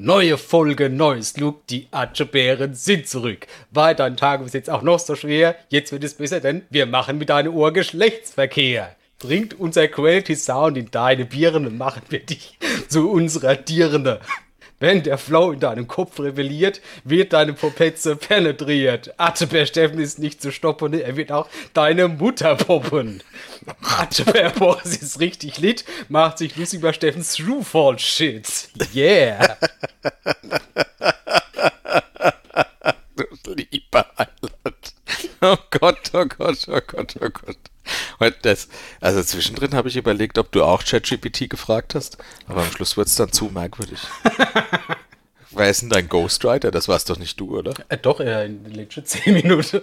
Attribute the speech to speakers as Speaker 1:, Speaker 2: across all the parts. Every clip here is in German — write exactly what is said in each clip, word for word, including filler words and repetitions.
Speaker 1: Neue Folge, neues Look, die Atschebären sind zurück. War dein Tag bis jetzt auch noch so schwer? Jetzt wird es besser, denn wir machen mit deinem Ohr Geschlechtsverkehr. Dringt unser Quality Sound in deine Birne, machen wir dich zu unserer Dirne. Wenn der Flow in deinem Kopf rebelliert, wird deine Popetze penetriert. Atschebär Steffen ist nicht zu stoppen, er wird auch deine Mutter poppen. Atschebär Boris ist richtig lit, macht sich lustig über Steffens Truefall-Shit. Yeah.
Speaker 2: Du lieber Heiland. Oh Gott, oh Gott, oh Gott, oh Gott. Und das, also zwischendrin habe ich überlegt, ob du auch ChatGPT gefragt hast, aber am Schluss wird es dann zu merkwürdig. Wer ist denn dein Ghostwriter? Das warst doch nicht du, oder?
Speaker 1: Äh, doch, äh, in den letzten zehn Minuten.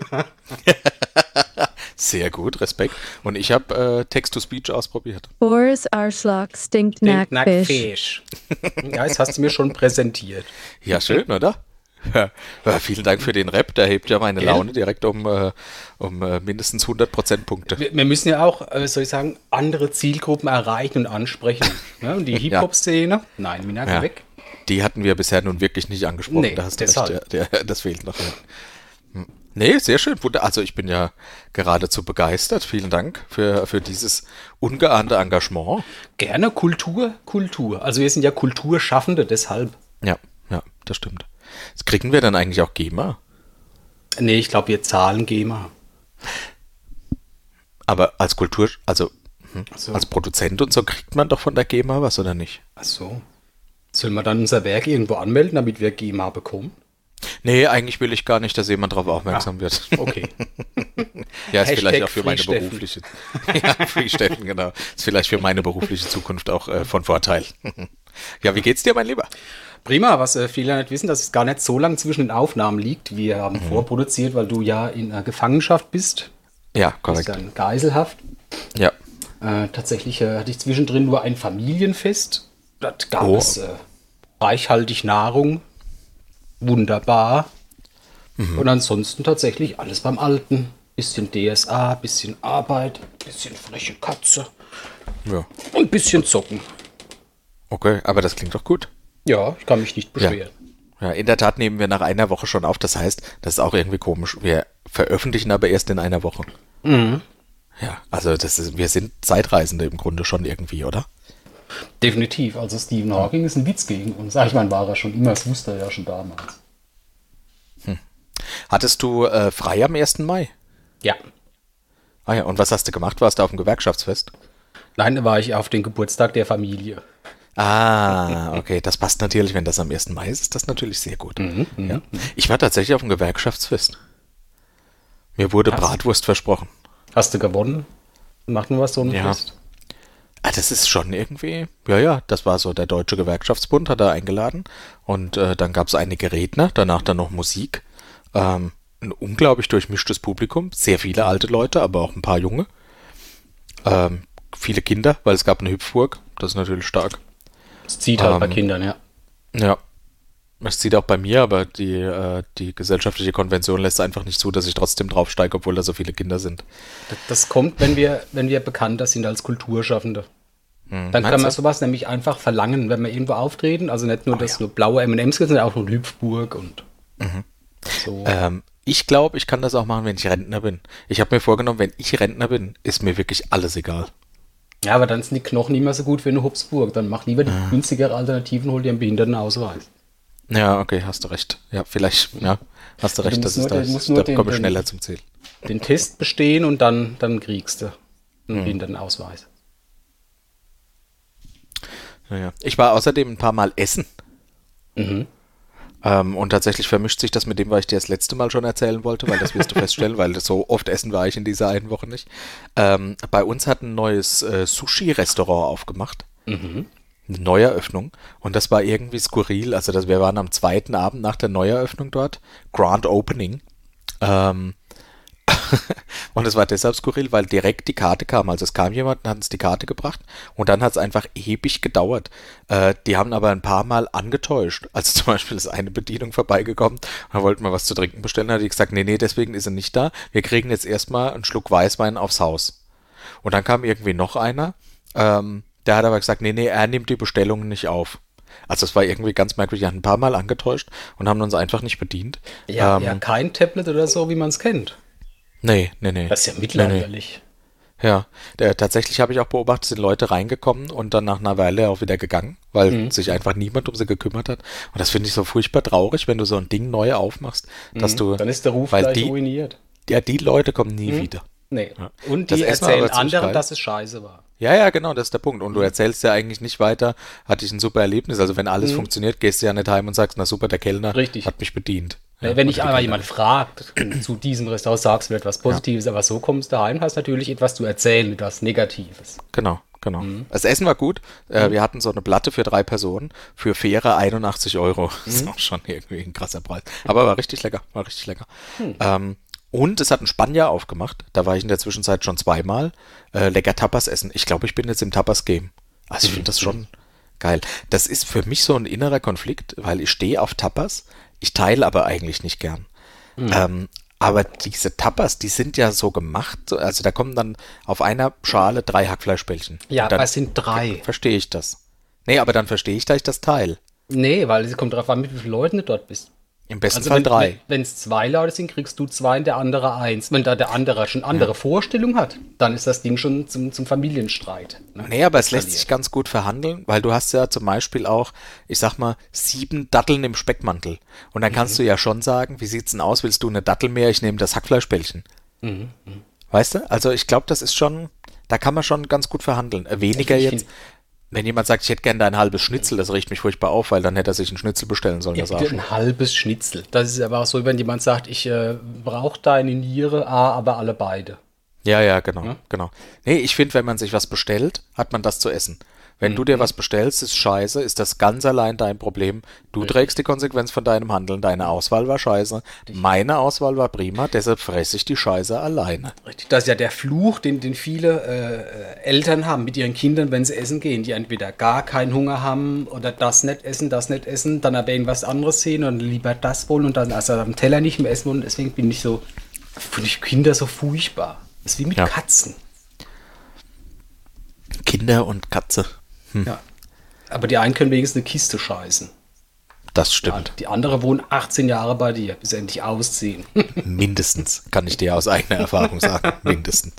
Speaker 2: Sehr gut, Respekt. Und ich habe äh, Text-to-Speech ausprobiert.
Speaker 3: Boris Arschloch stinkt Nackfisch.
Speaker 1: Ja, das hast du mir schon präsentiert.
Speaker 2: Ja, schön, oder? Ja, ja, vielen Dank für den Rap, der hebt ja meine
Speaker 1: Gell?
Speaker 2: Laune direkt um, äh, um äh, mindestens hundert Prozentpunkte.
Speaker 1: Wir, wir müssen ja auch, äh, soll ich sagen, andere Zielgruppen erreichen und ansprechen. Ja, und die Hip-Hop-Szene, nein, Mina, geh
Speaker 2: Ja.
Speaker 1: weg.
Speaker 2: Die hatten wir bisher nun wirklich nicht angesprochen,
Speaker 1: Nee,
Speaker 2: da hast du
Speaker 1: deshalb.
Speaker 2: recht, der, der, das fehlt noch. Ja. Hm. Nee, sehr schön. Wunder- Also ich bin ja geradezu begeistert. Vielen Dank für, für dieses ungeahnte Engagement.
Speaker 1: Gerne Kultur, Kultur. Also wir sind ja Kulturschaffende, deshalb.
Speaker 2: Ja, ja, das stimmt. Jetzt kriegen wir dann eigentlich auch GEMA?
Speaker 1: Nee, ich glaube, wir zahlen GEMA.
Speaker 2: Aber als Kultur, also hm,
Speaker 1: Ach so.
Speaker 2: als Produzent und so kriegt man doch von der GEMA was, oder nicht?
Speaker 1: Ach so. Sollen wir dann unser Werk irgendwo anmelden, damit wir GEMA bekommen?
Speaker 2: Nee, eigentlich will ich gar nicht, dass jemand darauf aufmerksam wird.
Speaker 1: Okay.
Speaker 2: Ja, ist
Speaker 1: Hashtag
Speaker 2: vielleicht auch für
Speaker 1: Free
Speaker 2: meine
Speaker 1: Steffen.
Speaker 2: berufliche... Ja, Free Steffen, genau. Ist vielleicht für meine berufliche Zukunft auch äh, von Vorteil. Ja, wie geht's dir, mein Lieber?
Speaker 1: Prima, was äh, viele nicht wissen, dass es gar nicht so lang zwischen den Aufnahmen liegt. Wir haben
Speaker 2: Mhm.
Speaker 1: vorproduziert, weil du ja in äh, Gefangenschaft bist.
Speaker 2: Ja,
Speaker 1: Bist
Speaker 2: korrekt.
Speaker 1: dann Geiselhaft.
Speaker 2: Ja.
Speaker 1: Äh, tatsächlich äh, hatte ich zwischendrin nur ein Familienfest. Dort gab
Speaker 2: Oh.
Speaker 1: es äh, reichhaltig Nahrung. Wunderbar.
Speaker 2: Mhm.
Speaker 1: Und ansonsten tatsächlich alles beim Alten. Bisschen D S A, bisschen Arbeit, bisschen freche Katze
Speaker 2: Ja.
Speaker 1: und bisschen zocken.
Speaker 2: Okay, aber das klingt doch gut.
Speaker 1: Ja, ich kann mich nicht beschweren.
Speaker 2: Ja, in der Tat nehmen wir nach einer Woche schon auf. Das heißt, das ist auch irgendwie komisch. Wir veröffentlichen aber erst in einer Woche.
Speaker 1: Mhm.
Speaker 2: Ja, also das ist, wir sind Zeitreisende im Grunde schon irgendwie, oder?
Speaker 1: Definitiv. Also Stephen Hawking ist ein Witz gegen uns. Ach, ich meine, war er schon immer, das wusste er ja schon damals.
Speaker 2: Hattest du äh, frei am ersten Mai?
Speaker 1: Ja.
Speaker 2: Ah ja, und was hast du gemacht? Warst du auf dem Gewerkschaftsfest?
Speaker 1: Nein, da war ich auf den Geburtstag der Familie.
Speaker 2: Ah, okay, das passt natürlich, wenn das am ersten Mai ist, ist das natürlich sehr gut.
Speaker 1: Mhm,
Speaker 2: Ja. Ich war tatsächlich auf dem Gewerkschaftsfest. Mir wurde
Speaker 1: Hast-
Speaker 2: Bratwurst versprochen.
Speaker 1: Hast du gewonnen? Macht nur was so ein
Speaker 2: Ja.
Speaker 1: Fest?
Speaker 2: Ah, das ist schon irgendwie, ja, ja, das war so, der Deutsche Gewerkschaftsbund hat da eingeladen und äh, dann gab es einige Redner, danach dann noch Musik, ähm, ein unglaublich durchmischtes Publikum, sehr viele alte Leute, aber auch ein paar junge, ähm, viele Kinder, weil es gab eine Hüpfburg, das ist natürlich stark.
Speaker 1: Das zieht halt bei
Speaker 2: Ähm,
Speaker 1: Kindern, ja.
Speaker 2: Ja, es zieht auch bei mir, aber die, äh, die gesellschaftliche Konvention lässt einfach nicht zu, dass ich trotzdem draufsteige, obwohl da so viele Kinder sind.
Speaker 1: Das, das kommt, wenn wir, wenn wir bekannter sind als Kulturschaffende.
Speaker 2: Hm,
Speaker 1: Dann kann
Speaker 2: meinst
Speaker 1: man
Speaker 2: du?
Speaker 1: sowas nämlich einfach verlangen, wenn wir irgendwo auftreten. Also nicht nur, dass
Speaker 2: ja.
Speaker 1: nur blaue M und M's gibt, sondern auch nur Hüpfburg und so.
Speaker 2: Ähm, ich glaube, ich kann das auch machen, wenn ich Rentner bin. Ich habe mir vorgenommen, wenn ich Rentner bin, ist mir wirklich alles egal.
Speaker 1: Ja, aber dann sind die Knochen nicht mehr so gut wie eine Hupsburg. Dann mach lieber die
Speaker 2: Ah.
Speaker 1: günstigere Alternativen, hol dir einen Behindertenausweis.
Speaker 2: Ja, okay, hast du recht. Ja, vielleicht, ja, hast du recht,
Speaker 1: musst
Speaker 2: das
Speaker 1: nur
Speaker 2: ist das,
Speaker 1: den- musst nur
Speaker 2: da
Speaker 1: den-
Speaker 2: komme ich
Speaker 1: den-
Speaker 2: schneller zum Ziel.
Speaker 1: Den Test bestehen und dann, dann kriegst du einen
Speaker 2: Hm.
Speaker 1: Behindertenausweis.
Speaker 2: Naja. Ich war außerdem ein paar Mal essen.
Speaker 1: Mhm.
Speaker 2: Ähm, und tatsächlich vermischt sich das mit dem, was ich dir das letzte Mal schon erzählen wollte, weil das wirst du feststellen, weil so oft essen war ich in dieser einen Woche nicht. Ähm, bei uns hat ein neues äh, Sushi-Restaurant aufgemacht.
Speaker 1: Mhm.
Speaker 2: Eine Neueröffnung. Und das war irgendwie skurril. Also das, wir waren am zweiten Abend nach der Neueröffnung dort. Grand Opening. Ähm, und es war deshalb skurril, weil direkt die Karte kam. Also es kam jemand und hat uns die Karte gebracht und dann hat es einfach ewig gedauert. Äh, die haben aber ein paar Mal angetäuscht. Also zum Beispiel ist eine Bedienung vorbeigekommen und da wollten wir was zu trinken bestellen. Da hat die gesagt, nee, nee, deswegen ist er nicht da. Wir kriegen jetzt erstmal einen Schluck Weißwein aufs Haus. Und dann kam irgendwie noch einer, ähm, der hat aber gesagt, nee, nee, er nimmt die Bestellungen nicht auf. Also es war irgendwie ganz merkwürdig, wir hatten ein paar Mal angetäuscht und haben uns einfach nicht bedient.
Speaker 1: Ja,
Speaker 2: ähm,
Speaker 1: ja, kein Tablet oder so, wie man es kennt.
Speaker 2: Nee, nee, nee.
Speaker 1: Das ist ja mittelalterlich.
Speaker 2: Nee, nee. Ja, der, tatsächlich habe ich auch beobachtet, sind Leute reingekommen und dann nach einer Weile auch wieder gegangen, weil
Speaker 1: Mhm.
Speaker 2: sich einfach niemand um sie gekümmert hat. Und das finde ich so furchtbar traurig, wenn du so ein Ding neu aufmachst, dass
Speaker 1: Mhm.
Speaker 2: du,
Speaker 1: Dann ist der Ruf
Speaker 2: weil
Speaker 1: gleich
Speaker 2: die,
Speaker 1: ruiniert.
Speaker 2: ja, die Leute kommen nie
Speaker 1: Mhm.
Speaker 2: wieder.
Speaker 1: Nee.
Speaker 2: Ja.
Speaker 1: Und
Speaker 2: Das
Speaker 1: die
Speaker 2: Essen war
Speaker 1: erzählen
Speaker 2: aber ziemlich
Speaker 1: anderen,
Speaker 2: geil.
Speaker 1: dass es scheiße war.
Speaker 2: Ja, ja, genau, das ist der Punkt. Und du
Speaker 1: Mhm.
Speaker 2: erzählst ja eigentlich nicht weiter, hatte ich ein super Erlebnis. Also wenn alles
Speaker 1: Mhm.
Speaker 2: funktioniert, gehst du ja nicht heim und sagst, na super, der Kellner
Speaker 1: Richtig.
Speaker 2: hat mich bedient.
Speaker 1: Ja,
Speaker 2: Ja,
Speaker 1: wenn
Speaker 2: oder
Speaker 1: dich
Speaker 2: die
Speaker 1: einmal
Speaker 2: Kellnerin.
Speaker 1: jemand fragt, zu diesem Restaurant sagst du etwas Positives, aber so kommst du daheim, hast natürlich etwas zu erzählen, etwas Negatives.
Speaker 2: Genau, genau.
Speaker 1: Mhm.
Speaker 2: Das Essen war gut. Äh, wir hatten so eine Platte für drei Personen für faire einundachtzig Euro. Das ist auch schon irgendwie ein krasser Preis. Aber war richtig lecker, war richtig lecker. Ähm, und es hat ein Spanier aufgemacht. Da war ich in der Zwischenzeit schon zweimal. Äh, lecker Tapas essen. Ich glaube, ich bin jetzt im Tapas-Game. Also ich finde das schon geil. Das ist für mich so ein innerer Konflikt, weil ich stehe auf Tapas. Ich teile aber eigentlich nicht gern. Ähm, aber diese Tapas, die sind ja so gemacht, so- also da kommen dann auf einer Schale drei Hackfleischbällchen.
Speaker 1: Ja,
Speaker 2: Und dann
Speaker 1: aber es sind drei.
Speaker 2: verstehe ich das. Nee, aber dann verstehe ich, dass ich das teile.
Speaker 1: Nee, weil es kommt darauf an, mit wie vielen Leuten du dort bist.
Speaker 2: Im besten
Speaker 1: Also
Speaker 2: Fall
Speaker 1: wenn,
Speaker 2: drei.
Speaker 1: wenn es zwei Leute sind, kriegst du zwei und der andere eins. Wenn da der andere schon andere Vorstellung hat, dann ist das Ding schon zum, zum Familienstreit. Ne?
Speaker 2: Nee, aber es lässt
Speaker 1: Eskaliert.
Speaker 2: sich ganz gut verhandeln, weil du hast ja zum Beispiel auch, ich sag mal, sieben Datteln im Speckmantel. Und dann kannst du ja schon sagen, wie sieht's denn aus? Willst du eine Dattel mehr? Ich nehme das Hackfleischbällchen. Weißt du? Also ich glaube, das ist schon, da kann man schon ganz gut verhandeln. Äh, Weniger
Speaker 1: Ich
Speaker 2: jetzt,
Speaker 1: find-
Speaker 2: wenn jemand sagt, ich hätte gerne ein halbes Schnitzel, das riecht mich furchtbar auf, weil dann hätte er sich einen Schnitzel bestellen sollen.
Speaker 1: Ja,
Speaker 2: Das
Speaker 1: bitte
Speaker 2: Arschloch.
Speaker 1: ein halbes Schnitzel. Das ist aber auch so, wenn jemand sagt, ich äh, brauche deine Niere, ah, aber alle beide.
Speaker 2: Ja, ja, genau,
Speaker 1: Ja?
Speaker 2: genau. Nee, ich finde, wenn man sich was bestellt, hat man das zu essen. Wenn du dir was bestellst, ist scheiße, ist das ganz allein dein Problem. Du trägst die Konsequenz von deinem Handeln. Deine Auswahl war scheiße. Meine Auswahl war prima, deshalb fresse ich die Scheiße alleine.
Speaker 1: Richtig. Das ist ja der Fluch, den, den viele äh, Eltern haben mit ihren Kindern, wenn sie essen gehen, die entweder gar keinen Hunger haben oder das nicht essen, das nicht essen, dann aber irgendwas anderes sehen und lieber das wollen und dann also am Teller nicht mehr essen wollen. Deswegen bin ich so, finde ich Kinder so furchtbar. Das ist wie mit
Speaker 2: Ja.
Speaker 1: Katzen.
Speaker 2: Kinder und Katze.
Speaker 1: Ja. Aber die einen können wenigstens eine Kiste scheißen.
Speaker 2: Das stimmt.
Speaker 1: Die andere wohnen achtzehn Jahre bei dir, bis sie endlich ausziehen.
Speaker 2: Mindestens, kann ich dir aus eigener Erfahrung sagen. Mindestens.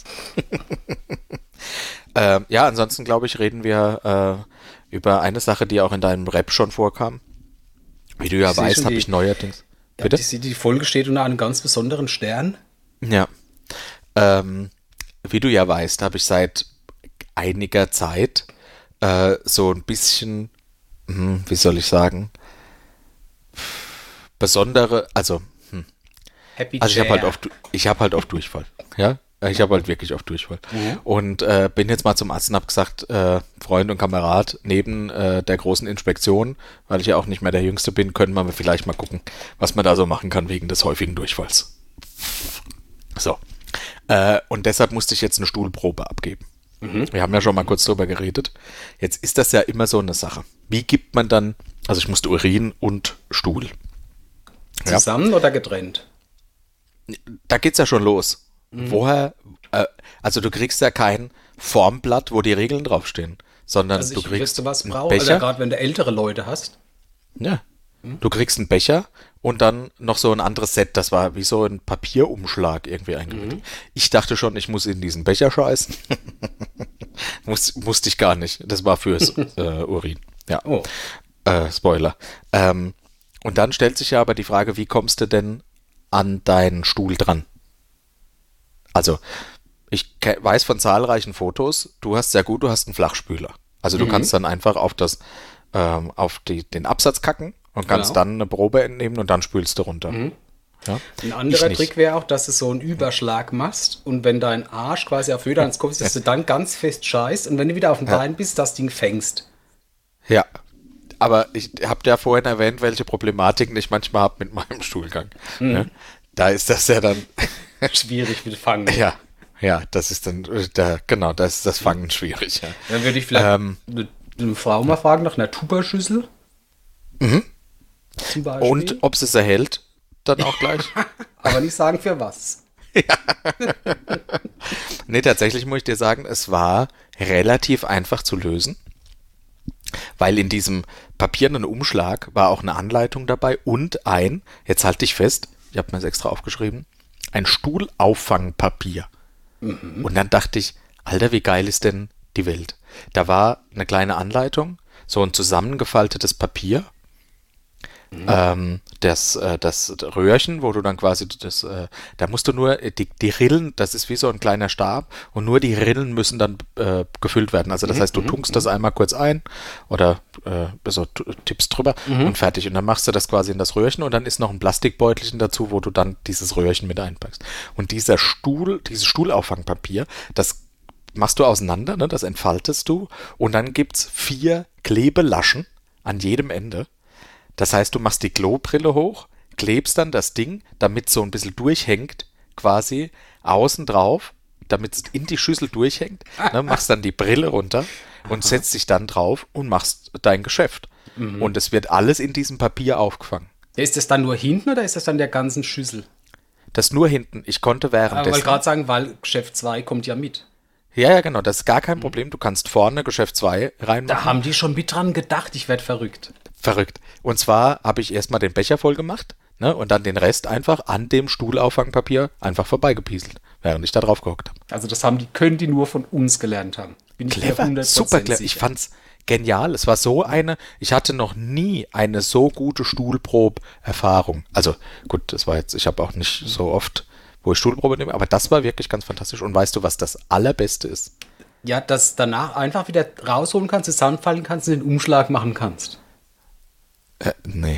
Speaker 2: ähm, ja, ansonsten glaube ich, reden wir äh, über eine Sache, die auch in deinem Rap schon vorkam. Wie du ja
Speaker 1: Ich seh
Speaker 2: weißt,
Speaker 1: schon
Speaker 2: habe
Speaker 1: die-
Speaker 2: ich neuerdings.
Speaker 1: Ja,
Speaker 2: Bitte?
Speaker 1: die, die Folge steht unter einem ganz besonderen Stern.
Speaker 2: Ja. Ähm, wie du ja weißt, habe ich seit einiger Zeit äh, so ein bisschen, hm, wie soll ich sagen, besondere, also, hm,
Speaker 1: Happy
Speaker 2: also ich habe halt
Speaker 1: Chair.
Speaker 2: oft, ich habe halt oft Durchfall, ja, ich habe halt wirklich oft Durchfall und äh, bin jetzt mal zum Arzt und habe gesagt, äh, Freund und Kamerad, neben äh, der großen Inspektion, weil ich ja auch nicht mehr der Jüngste bin, können wir vielleicht mal gucken, was man da so machen kann wegen des häufigen Durchfalls. So. Äh, und deshalb musste ich jetzt eine Stuhlprobe abgeben. Wir haben ja schon mal kurz drüber geredet. Jetzt ist das ja immer so eine Sache. Wie gibt man dann, also ich musste Urin und Stuhl. Ja.
Speaker 1: Zusammen oder getrennt?
Speaker 2: Da geht's ja schon los. Woher, äh, also du kriegst ja kein Formblatt, wo die Regeln draufstehen, sondern
Speaker 1: Also
Speaker 2: du
Speaker 1: ich
Speaker 2: kriegst
Speaker 1: wüsste, was
Speaker 2: einen
Speaker 1: braucht, also
Speaker 2: Becher.
Speaker 1: gerade wenn du ältere Leute hast.
Speaker 2: Ja. Du kriegst einen Becher und dann noch so ein anderes Set. Das war wie so ein Papierumschlag irgendwie eingewickelt. Ich dachte schon, ich muss in diesen Becher scheißen. Muss, musste ich gar nicht. Das war fürs äh, Urin. Ja.
Speaker 1: Oh.
Speaker 2: Äh, Spoiler. Ähm, und dann stellt sich ja aber die Frage, wie kommst du denn an deinen Stuhl dran? Also, ich ke- weiß von zahlreichen Fotos, du hast sehr gut, du hast einen Flachspüler. Also du kannst dann einfach auf das, ähm, auf die, den Absatz kacken und kannst
Speaker 1: Genau.
Speaker 2: dann eine Probe entnehmen und dann spülst du runter. Ja?
Speaker 1: Ein anderer
Speaker 2: nicht.
Speaker 1: Trick wäre auch, dass du so einen Überschlag machst und wenn dein Arsch quasi auf Höhe deines Kopfes ist, dass du dann ganz fest scheißt und wenn du wieder auf dem Bein bist, das Ding fängst.
Speaker 2: Ja. Aber ich habe ja vorhin erwähnt, welche Problematiken ich manchmal habe mit meinem Stuhlgang. Ja? Da ist das ja dann,
Speaker 1: Schwierig mit Fangen.
Speaker 2: ja, ja, das ist dann, äh, da, genau, da ist das Fangen schwierig. Ja.
Speaker 1: Dann würde ich vielleicht
Speaker 2: Ähm.
Speaker 1: eine, eine Frau mal fragen nach einer Tupperschüssel. Zum Beispiel.
Speaker 2: Und ob es es erhält, dann auch gleich.
Speaker 1: Aber nicht sagen für was.
Speaker 2: Nee, tatsächlich muss ich dir sagen, es war relativ einfach zu lösen, weil in diesem papierenden Umschlag war auch eine Anleitung dabei und ein, jetzt halte ich fest, ich habe mir das extra aufgeschrieben, ein Stuhlauffangpapier. Mhm. Und dann dachte ich, Alter, wie geil ist denn die Welt? Da war eine kleine Anleitung, so ein zusammengefaltetes Papier, mhm. ähm, das, äh, das Röhrchen, wo du dann quasi das, äh, da musst du nur die, die Rillen, das ist wie so ein kleiner Stab und nur die Rillen müssen dann äh, gefüllt werden. Also das mhm. heißt, du tunkst mhm. das einmal kurz ein oder äh, so tippst drüber mhm. und fertig. Und dann machst du das quasi in das Röhrchen und dann ist noch ein Plastikbeutelchen dazu, wo du dann dieses Röhrchen mit einpackst. Und dieser Stuhl, dieses Stuhlauffangpapier, das machst du auseinander, ne, das entfaltest du und dann gibt's vier Klebelaschen an jedem Ende. Das heißt, du machst die Klobrille hoch, klebst dann das Ding, damit es so ein bisschen durchhängt, quasi außen drauf, damit es in die Schüssel durchhängt, ne, machst dann die Brille runter und setzt dich dann drauf und machst dein Geschäft. Mhm. Und es wird alles in diesem Papier aufgefangen.
Speaker 1: Ist das dann nur hinten oder ist das dann der ganzen Schüssel?
Speaker 2: Das nur hinten. Ich konnte währenddessen...
Speaker 1: Ich wollte gerade sagen, weil Geschäft zwei kommt ja mit.
Speaker 2: Ja, ja, genau, das ist gar kein Problem. Du kannst vorne Geschäft zwei reinmachen.
Speaker 1: Da haben die schon mit dran gedacht, ich werde verrückt.
Speaker 2: Verrückt. Und zwar habe ich erstmal den Becher voll gemacht, ne, und dann den Rest einfach an dem Stuhlauffangpapier einfach vorbeigepieselt, während ich da drauf gehockt habe.
Speaker 1: Also das haben die, können die nur von uns gelernt haben. Bin ich
Speaker 2: clever, super clever. Sicher. Ich fand's genial. Es war so eine, ich hatte noch nie eine so gute Stuhlprob-Erfahrung. Also gut, das war jetzt, ich habe auch nicht so oft, wo ich Stuhlprobe nehme, aber das war wirklich ganz fantastisch. Und weißt du, was das Allerbeste ist?
Speaker 1: Ja, dass danach einfach wieder rausholen kannst, zusammenfallen kannst und den Umschlag machen kannst.
Speaker 2: Äh, nee.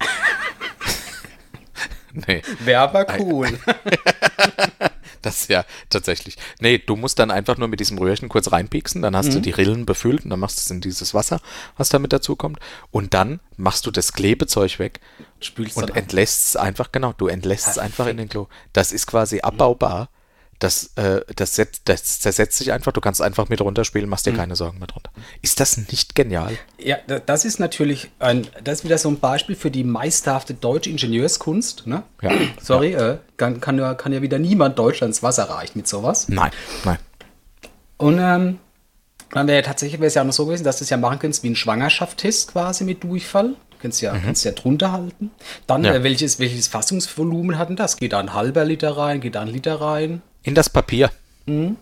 Speaker 2: nee.
Speaker 1: Wäre aber cool.
Speaker 2: Das ist ja tatsächlich. Nee, du musst dann einfach nur mit diesem Röhrchen kurz reinpieksen, dann hast mhm. du die Rillen befüllt und dann machst du es in dieses Wasser, was da mit dazu kommt. Und dann machst du das Klebezeug weg Spülst und entlässt es einfach, genau, du entlässt es einfach in den Klo. Das ist quasi abbaubar. Das, äh, das, setzt, das zersetzt sich einfach, du kannst einfach mit runterspielen, machst dir mhm. keine Sorgen mehr drunter. Ist das nicht genial?
Speaker 1: Ja, das ist natürlich ein, das ist wieder so ein Beispiel für die meisterhafte deutsche Ingenieurskunst. Ne? Ja. Sorry, ja. Äh, kann, kann, ja, kann ja wieder niemand Deutschlands Wasser reichen mit sowas.
Speaker 2: Nein, nein.
Speaker 1: Und ähm, dann wäre ja tatsächlich wäre es ja auch noch so gewesen, dass du es ja machen könntest wie ein Schwangerschaftstest quasi mit Durchfall. Du kannst ja, mhm. kannst ja drunter halten. Dann, ja. äh, welches, welches Fassungsvolumen hat denn das? Geht da ein halber Liter rein, geht da ein Liter rein?
Speaker 2: In das Papier.
Speaker 1: Mhm.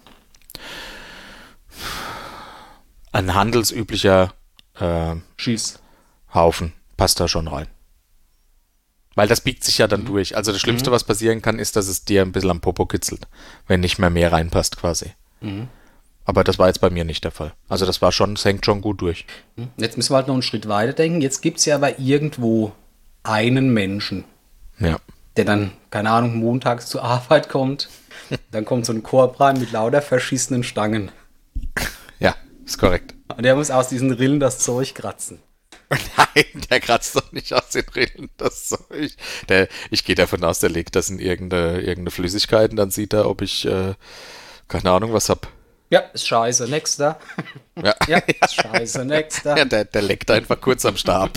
Speaker 2: Ein handelsüblicher äh,
Speaker 1: Schießhaufen
Speaker 2: passt da schon rein. Weil das biegt sich ja dann mhm. durch. Also das Schlimmste, mhm. was passieren kann, ist, dass es dir ein bisschen am Popo kitzelt, wenn nicht mehr mehr reinpasst quasi.
Speaker 1: Mhm.
Speaker 2: Aber das war jetzt bei mir nicht der Fall. Also das war schon, es hängt schon gut durch.
Speaker 1: Jetzt müssen wir halt noch einen Schritt weiter denken. Jetzt gibt es ja aber irgendwo einen Menschen,
Speaker 2: ja.
Speaker 1: der dann, keine Ahnung, montags zur Arbeit kommt. Dann kommt so ein Korb rein mit lauter verschissenen Stangen.
Speaker 2: Ja, ist korrekt.
Speaker 1: Und der muss aus diesen Rillen das Zeug kratzen.
Speaker 2: Nein, der kratzt doch nicht aus den Rillen das Zeug. Der, ich gehe davon aus, der legt das in irgendeine, irgendeine Flüssigkeit und dann sieht er, ob ich, äh, keine Ahnung, was hab.
Speaker 1: Ja, ist scheiße, nächster.
Speaker 2: Ja,
Speaker 1: ja ist scheiße, nächster.
Speaker 2: Ja, der, der leckt einfach kurz am Stab.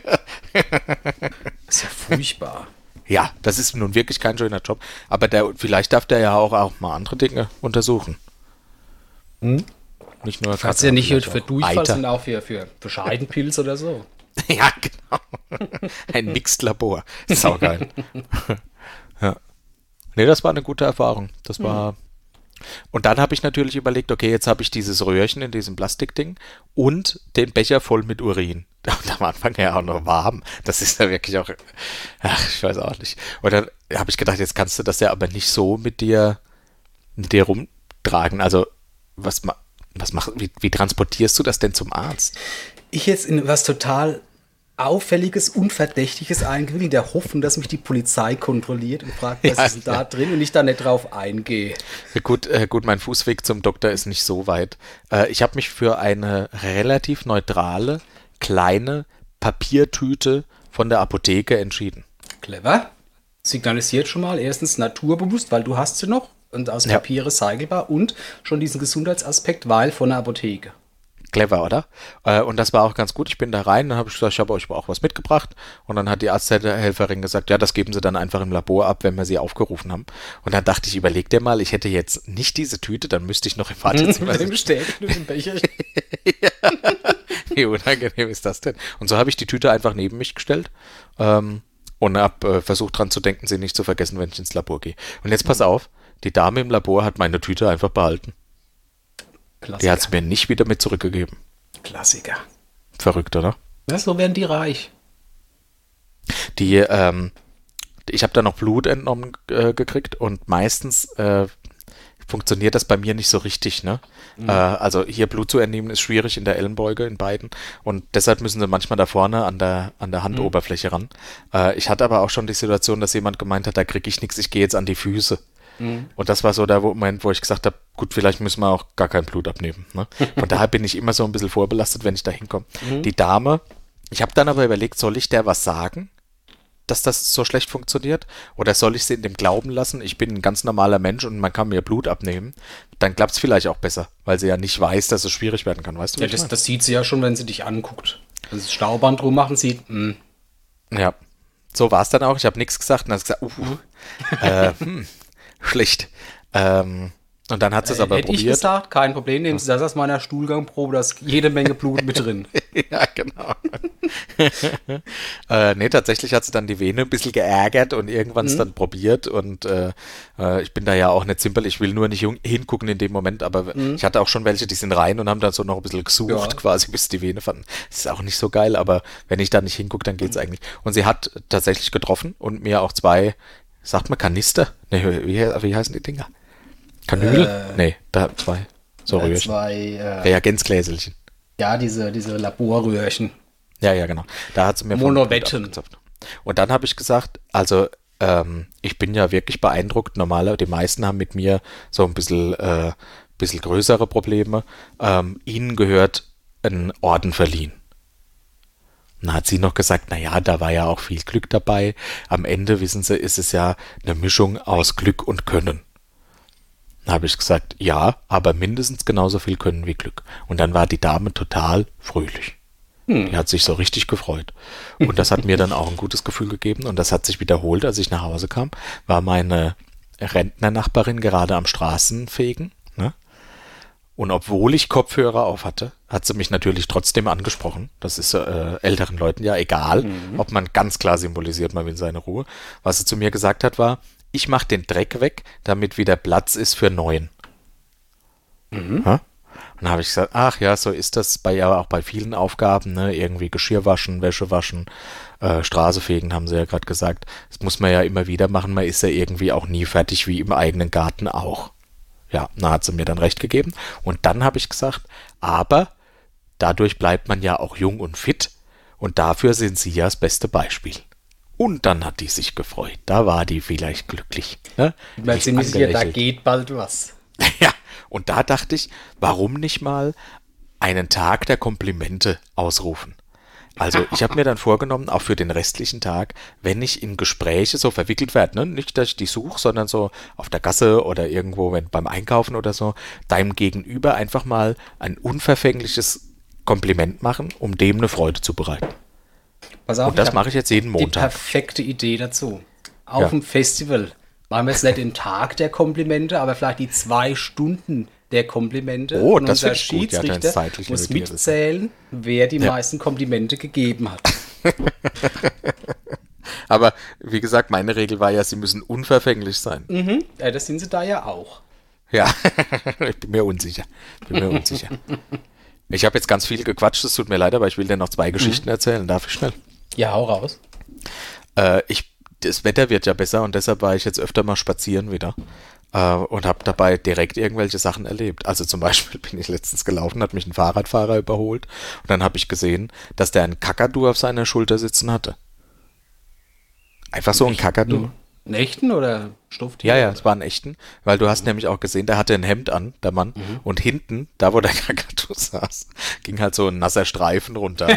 Speaker 1: Das ist ja furchtbar.
Speaker 2: Ja, das ist nun wirklich kein schöner Job. Aber der, vielleicht darf der ja auch, auch mal andere Dinge untersuchen.
Speaker 1: Hm?
Speaker 2: Nicht nur
Speaker 1: Falls ja nicht für Durchfall, sondern auch für, für, für Scheidenpilz oder so.
Speaker 2: Ja, genau. Ein Mixed-Labor. Saugeil. Ja. Nee, das war eine gute Erfahrung. Das war. Mhm. Und dann habe ich natürlich überlegt, okay, jetzt habe ich dieses Röhrchen in diesem Plastikding und den Becher voll mit Urin. Und am Anfang ja auch noch warm. Das ist ja wirklich auch, ach, ich weiß auch nicht. Und dann habe ich gedacht, jetzt kannst du das ja aber nicht so mit dir, mit dir rumtragen. Also, was, was mach, wie, wie transportierst du das denn zum Arzt?
Speaker 1: Ich jetzt in was total Auffälliges, Unverdächtiges eingewählt, in der Hoffnung, dass mich die Polizei kontrolliert und fragt, was ja, ist denn da ja. drin und ich da nicht drauf eingehe.
Speaker 2: Gut, äh, gut, mein Fußweg zum Doktor ist nicht so weit. Äh, ich habe mich für eine relativ neutrale, kleine Papiertüte von der Apotheke entschieden.
Speaker 1: Clever. Signalisiert schon mal erstens naturbewusst, weil du hast sie noch und aus
Speaker 2: ja.
Speaker 1: Papier recycelbar und schon diesen Gesundheitsaspekt, weil von der Apotheke.
Speaker 2: Clever, oder? Äh, und das war auch ganz gut. Ich bin da rein, dann habe ich gesagt, ich habe euch auch was mitgebracht. Und dann hat die Arzthelferin gesagt, ja, das geben sie dann einfach im Labor ab, wenn wir sie aufgerufen haben. Und dann dachte ich, überleg dir mal, ich hätte jetzt nicht diese Tüte, dann müsste ich noch im Wartezimmer
Speaker 1: sitzen. Mit dem Becher.
Speaker 2: Wie unangenehm ist das denn? Und so habe ich die Tüte einfach neben mich gestellt ähm, und habe äh, versucht dran zu denken, sie nicht zu vergessen, wenn ich ins Labor gehe. Und jetzt pass auf, die Dame im Labor hat meine Tüte einfach behalten. Klassiker. Die hat es mir nicht wieder mit zurückgegeben.
Speaker 1: Klassiker.
Speaker 2: Verrückt, oder?
Speaker 1: Ja, so werden die reich.
Speaker 2: Die, ähm, ich habe da noch Blut entnommen äh, gekriegt und meistens äh, funktioniert das bei mir nicht so richtig, ne? Mhm. Äh, also hier Blut zu entnehmen ist schwierig in der Ellenbeuge, in beiden. Und deshalb müssen sie manchmal da vorne an der, an der Handoberfläche ran. Äh, ich hatte aber auch schon die Situation, dass jemand gemeint hat, da kriege ich nichts, ich gehe jetzt an die Füße. Mhm. Und das war so der Moment, wo ich gesagt habe, gut, vielleicht müssen wir auch gar kein Blut abnehmen. Ne? Von daher bin ich immer so ein bisschen vorbelastet, wenn ich da hinkomme. Mhm. Die Dame, ich habe dann aber überlegt, soll ich der was sagen, dass das so schlecht funktioniert? Oder soll ich sie in dem Glauben lassen, ich bin ein ganz normaler Mensch und man kann mir Blut abnehmen? Dann klappt es vielleicht auch besser, weil sie ja nicht weiß, dass es schwierig werden kann. Weißt du,
Speaker 1: ja, das, das sieht sie ja schon, wenn sie dich anguckt. Wenn sie das Stauband drum machen sieht, mh.
Speaker 2: Ja, so war es dann auch. Ich habe nichts gesagt und dann gesagt, uh, äh, hm, schlecht. Ähm, und dann hat sie es aber
Speaker 1: Hätte
Speaker 2: probiert.
Speaker 1: Hätte ich gesagt, kein Problem, nehmen Sie das aus meiner Stuhlgangprobe, da ist jede Menge Blut mit drin.
Speaker 2: Ja, genau. äh, nee, tatsächlich hat sie dann die Vene ein bisschen geärgert und irgendwann es mhm. dann probiert und äh, äh, ich bin da ja auch nicht simpel, ich will nur nicht hingucken in dem Moment, aber mhm. ich hatte auch schon welche, die sind rein und haben dann so noch ein bisschen gesucht, ja. quasi, bis die Vene fanden. Das ist auch nicht so geil, aber wenn ich da nicht hingucke, dann geht's mhm. eigentlich. Und sie hat tatsächlich getroffen und mir auch zwei, sagt man Kanister? Nee, wie, wie heißen die Dinger? Kanüle? Äh, nee, da zwei. So äh, Röhrchen.
Speaker 1: Zwei äh,
Speaker 2: Reagenzgläselchen.
Speaker 1: Ja, diese, diese Laborröhrchen.
Speaker 2: Ja, ja, genau. Da hat sie mir
Speaker 1: Monobetten.
Speaker 2: Und dann habe ich gesagt, also ähm, ich bin ja wirklich beeindruckt. Normaler, die meisten haben mit mir so ein bisschen, äh, bisschen größere Probleme. Ähm, ihnen gehört ein Orden verliehen. Dann hat sie noch gesagt, naja, da war ja auch viel Glück dabei. Am Ende, wissen Sie, ist es ja eine Mischung aus Glück und Können. Dann habe ich gesagt, ja, aber mindestens genauso viel Können wie Glück. Und dann war die Dame total fröhlich. Hm. Die hat sich so richtig gefreut. Und das hat mir dann auch ein gutes Gefühl gegeben. Und das hat sich wiederholt, als ich nach Hause kam, war meine Rentnernachbarin gerade am Straßenfegen. Ne? Und obwohl ich Kopfhörer auf hatte, hat sie mich natürlich trotzdem angesprochen. Das ist äh, älteren Leuten ja egal, mhm. ob man ganz klar symbolisiert, man will seine Ruhe. Was sie zu mir gesagt hat, war, ich mache den Dreck weg, damit wieder Platz ist für Neuen. Mhm. Und dann habe ich gesagt, ach ja, so ist das bei ja auch bei vielen Aufgaben, ne? Irgendwie Geschirr waschen, Wäsche waschen, äh, Straße fegen, haben sie ja gerade gesagt. Das muss man ja immer wieder machen, man ist ja irgendwie auch nie fertig, wie im eigenen Garten auch. Ja, da hat sie mir dann recht gegeben. Und dann habe ich gesagt, aber dadurch bleibt man ja auch jung und fit und dafür sind sie ja das beste Beispiel. Und dann hat die sich gefreut. Da war die vielleicht glücklich. Ne?
Speaker 1: Weil sie nicht hier, da geht bald was.
Speaker 2: Ja, und da dachte ich, warum nicht mal einen Tag der Komplimente ausrufen? Also ich habe mir dann vorgenommen, auch für den restlichen Tag, wenn ich in Gespräche so verwickelt werde, ne? Nicht, dass ich die suche, sondern so auf der Gasse oder irgendwo wenn, beim Einkaufen oder so, deinem Gegenüber einfach mal ein unverfängliches Kompliment machen, um dem eine Freude zu bereiten.
Speaker 1: Pass auf,
Speaker 2: und das mache ich jetzt jeden Montag.
Speaker 1: Die perfekte Idee dazu. Auf ja. dem Festival machen wir jetzt nicht den Tag der Komplimente, aber vielleicht die zwei Stunden der Komplimente.
Speaker 2: Oh,
Speaker 1: und
Speaker 2: das
Speaker 1: unser
Speaker 2: Schiedsrichter
Speaker 1: ja, muss mitzählen, wer die ja. meisten Komplimente gegeben hat.
Speaker 2: Aber wie gesagt, meine Regel war ja, sie müssen unverfänglich sein.
Speaker 1: Mhm. Ja, das sind sie da ja auch.
Speaker 2: Ja, ich bin mir unsicher. Bin mir unsicher. Ich habe jetzt ganz viel gequatscht, es tut mir leid, aber ich will dir noch zwei Geschichten mhm. erzählen. Darf ich schnell?
Speaker 1: Ja, hau raus.
Speaker 2: Äh, ich, das Wetter wird ja besser und deshalb war ich jetzt öfter mal spazieren wieder äh, und habe dabei direkt irgendwelche Sachen erlebt. Also zum Beispiel bin ich letztens gelaufen, hat mich ein Fahrradfahrer überholt und dann habe ich gesehen, dass der einen Kakadu auf seiner Schulter sitzen hatte. Einfach so ein Kakadu.
Speaker 1: Einen echten oder Stofftier?
Speaker 2: Ja, ja, es war ein echten, weil du hast mhm. nämlich auch gesehen, der hatte ein Hemd an, der Mann, mhm. und hinten, da wo der Kakadu saß, ging halt so ein nasser Streifen runter.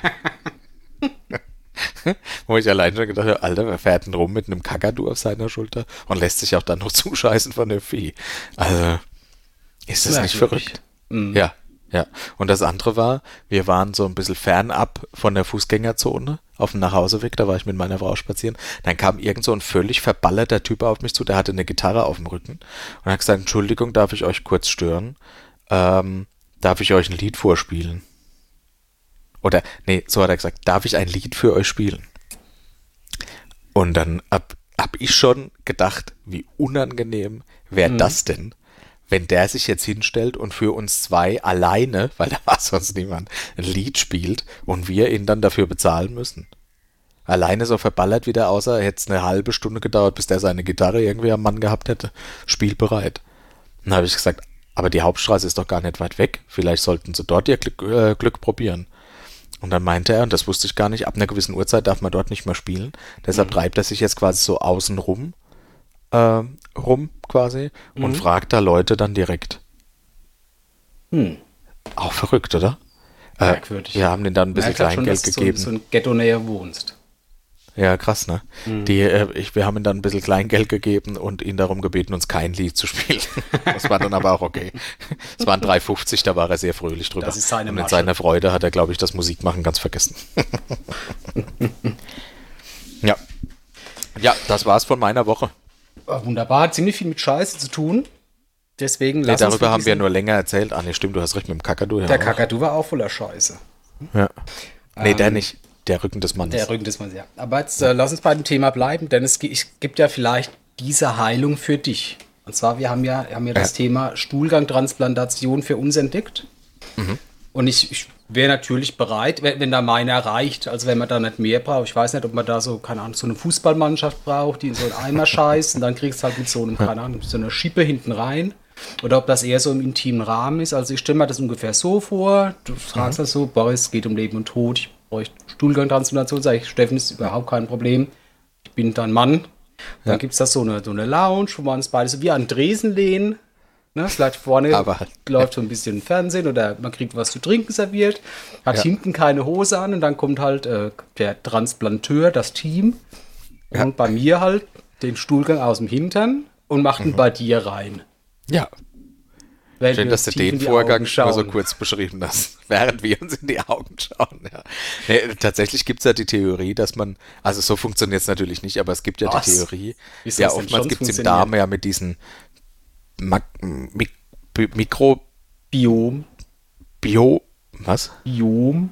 Speaker 2: Wo ich allein schon gedacht habe, Alter, wer fährt denn rum mit einem Kakadu auf seiner Schulter und lässt sich auch dann noch zuscheißen von der Vieh. Also, ist das nicht verrückt? Mhm. Ja, ja. Und das andere war, wir waren so ein bisschen fernab von der Fußgängerzone auf dem Nachhauseweg, da war ich mit meiner Frau spazieren. Dann kam irgend so ein völlig verballerter Typ auf mich zu, der hatte eine Gitarre auf dem Rücken und hat gesagt, Entschuldigung, darf ich euch kurz stören? Ähm, darf ich euch ein Lied vorspielen? oder, nee, so hat er gesagt, darf ich ein Lied für euch spielen? Und dann hab, hab ich schon gedacht, wie unangenehm wäre mhm. das denn, wenn der sich jetzt hinstellt und für uns zwei alleine, weil da war sonst niemand, ein Lied spielt und wir ihn dann dafür bezahlen müssen. Alleine so verballert wie der außer, hätte es eine halbe Stunde gedauert, bis der seine Gitarre irgendwie am Mann gehabt hätte. Spielbereit. Dann habe ich gesagt, aber die Hauptstraße ist doch gar nicht weit weg. Vielleicht sollten sie dort ihr Glück, äh, Glück probieren. Und dann meinte er, und das wusste ich gar nicht, ab einer gewissen Uhrzeit darf man dort nicht mehr spielen. Deshalb mhm. treibt er sich jetzt quasi so außen rum, äh, rum quasi mhm. und fragt da Leute dann direkt.
Speaker 1: Hm.
Speaker 2: Auch verrückt, oder?
Speaker 1: Merkwürdig.
Speaker 2: Äh, wir haben denen dann ein bisschen Kleingeld
Speaker 1: schon,
Speaker 2: gegeben.
Speaker 1: Du so, so ein Ghetto näher wohnst.
Speaker 2: Ja, krass, ne? Mhm. Die, äh, ich, wir haben ihm dann ein bisschen Kleingeld gegeben und ihn darum gebeten, uns kein Lied zu spielen. Das war dann aber auch okay. Es waren drei fünfzig, da war er sehr fröhlich drüber.
Speaker 1: Das ist seine
Speaker 2: und in
Speaker 1: Masche.
Speaker 2: seiner Freude hat er, glaube ich, das Musikmachen ganz vergessen. Ja. Ja, das war's von meiner Woche.
Speaker 1: Oh, wunderbar, hat ziemlich viel mit Scheiße zu tun. Deswegen
Speaker 2: nee,
Speaker 1: lass uns
Speaker 2: darüber haben wir nur länger erzählt. Ah, nee, stimmt, du hast recht mit dem Kakadu. Ja,
Speaker 1: der Kakadu war auch voller Scheiße.
Speaker 2: Ja. Nee,
Speaker 1: ähm,
Speaker 2: der nicht. Der Rücken des Mannes.
Speaker 1: Der Rücken des Mannes, ja. Aber jetzt äh, lass uns bei dem Thema bleiben, denn es, es gibt ja vielleicht diese Heilung für dich. Und zwar, wir haben ja, haben ja das ja. Thema Stuhlgangtransplantation für uns entdeckt. Mhm. Und ich, ich wäre natürlich bereit, wenn, wenn da meiner reicht, also wenn man da nicht mehr braucht. Ich weiß nicht, ob man da so, keine Ahnung, so eine Fußballmannschaft braucht, die in so einen Eimer scheißt und dann kriegst du halt mit so einem, keine Ahnung, so einer Schippe hinten rein. Oder ob das eher so im intimen Rahmen ist. Also ich stelle mir das ungefähr so vor. Du fragst mhm. das so, Boris, es geht um Leben und Tod. Ich bräuchte Stuhlgangtransplantation. Sag ich, Steffen, ist überhaupt kein Problem. Ich bin dein Mann. Dann ja. gibt es da so eine, so eine Lounge, wo wir uns beide so wie an Dresen lehnen. Ne? Vielleicht vorne
Speaker 2: Aber,
Speaker 1: läuft so ein bisschen Fernsehen oder man kriegt was zu trinken serviert. Hat
Speaker 2: ja.
Speaker 1: hinten keine Hose an und dann kommt halt äh, der Transplanteur, das Team. Ja. Und bei mir halt den Stuhlgang aus dem Hintern und macht ihn mhm. bei dir rein.
Speaker 2: Ja.
Speaker 1: Weil
Speaker 2: schön, dass du den Vorgang nur so kurz beschrieben hast, während wir uns in die Augen schauen. Ja. Nee, tatsächlich gibt es ja die Theorie, dass man, also so funktioniert es natürlich nicht, aber es gibt ja Was? die Theorie, ja, oftmals gibt es im Darm ja mit diesen Mag Mik Mikro...
Speaker 1: Biom.
Speaker 2: Bio... Was?
Speaker 1: Biom.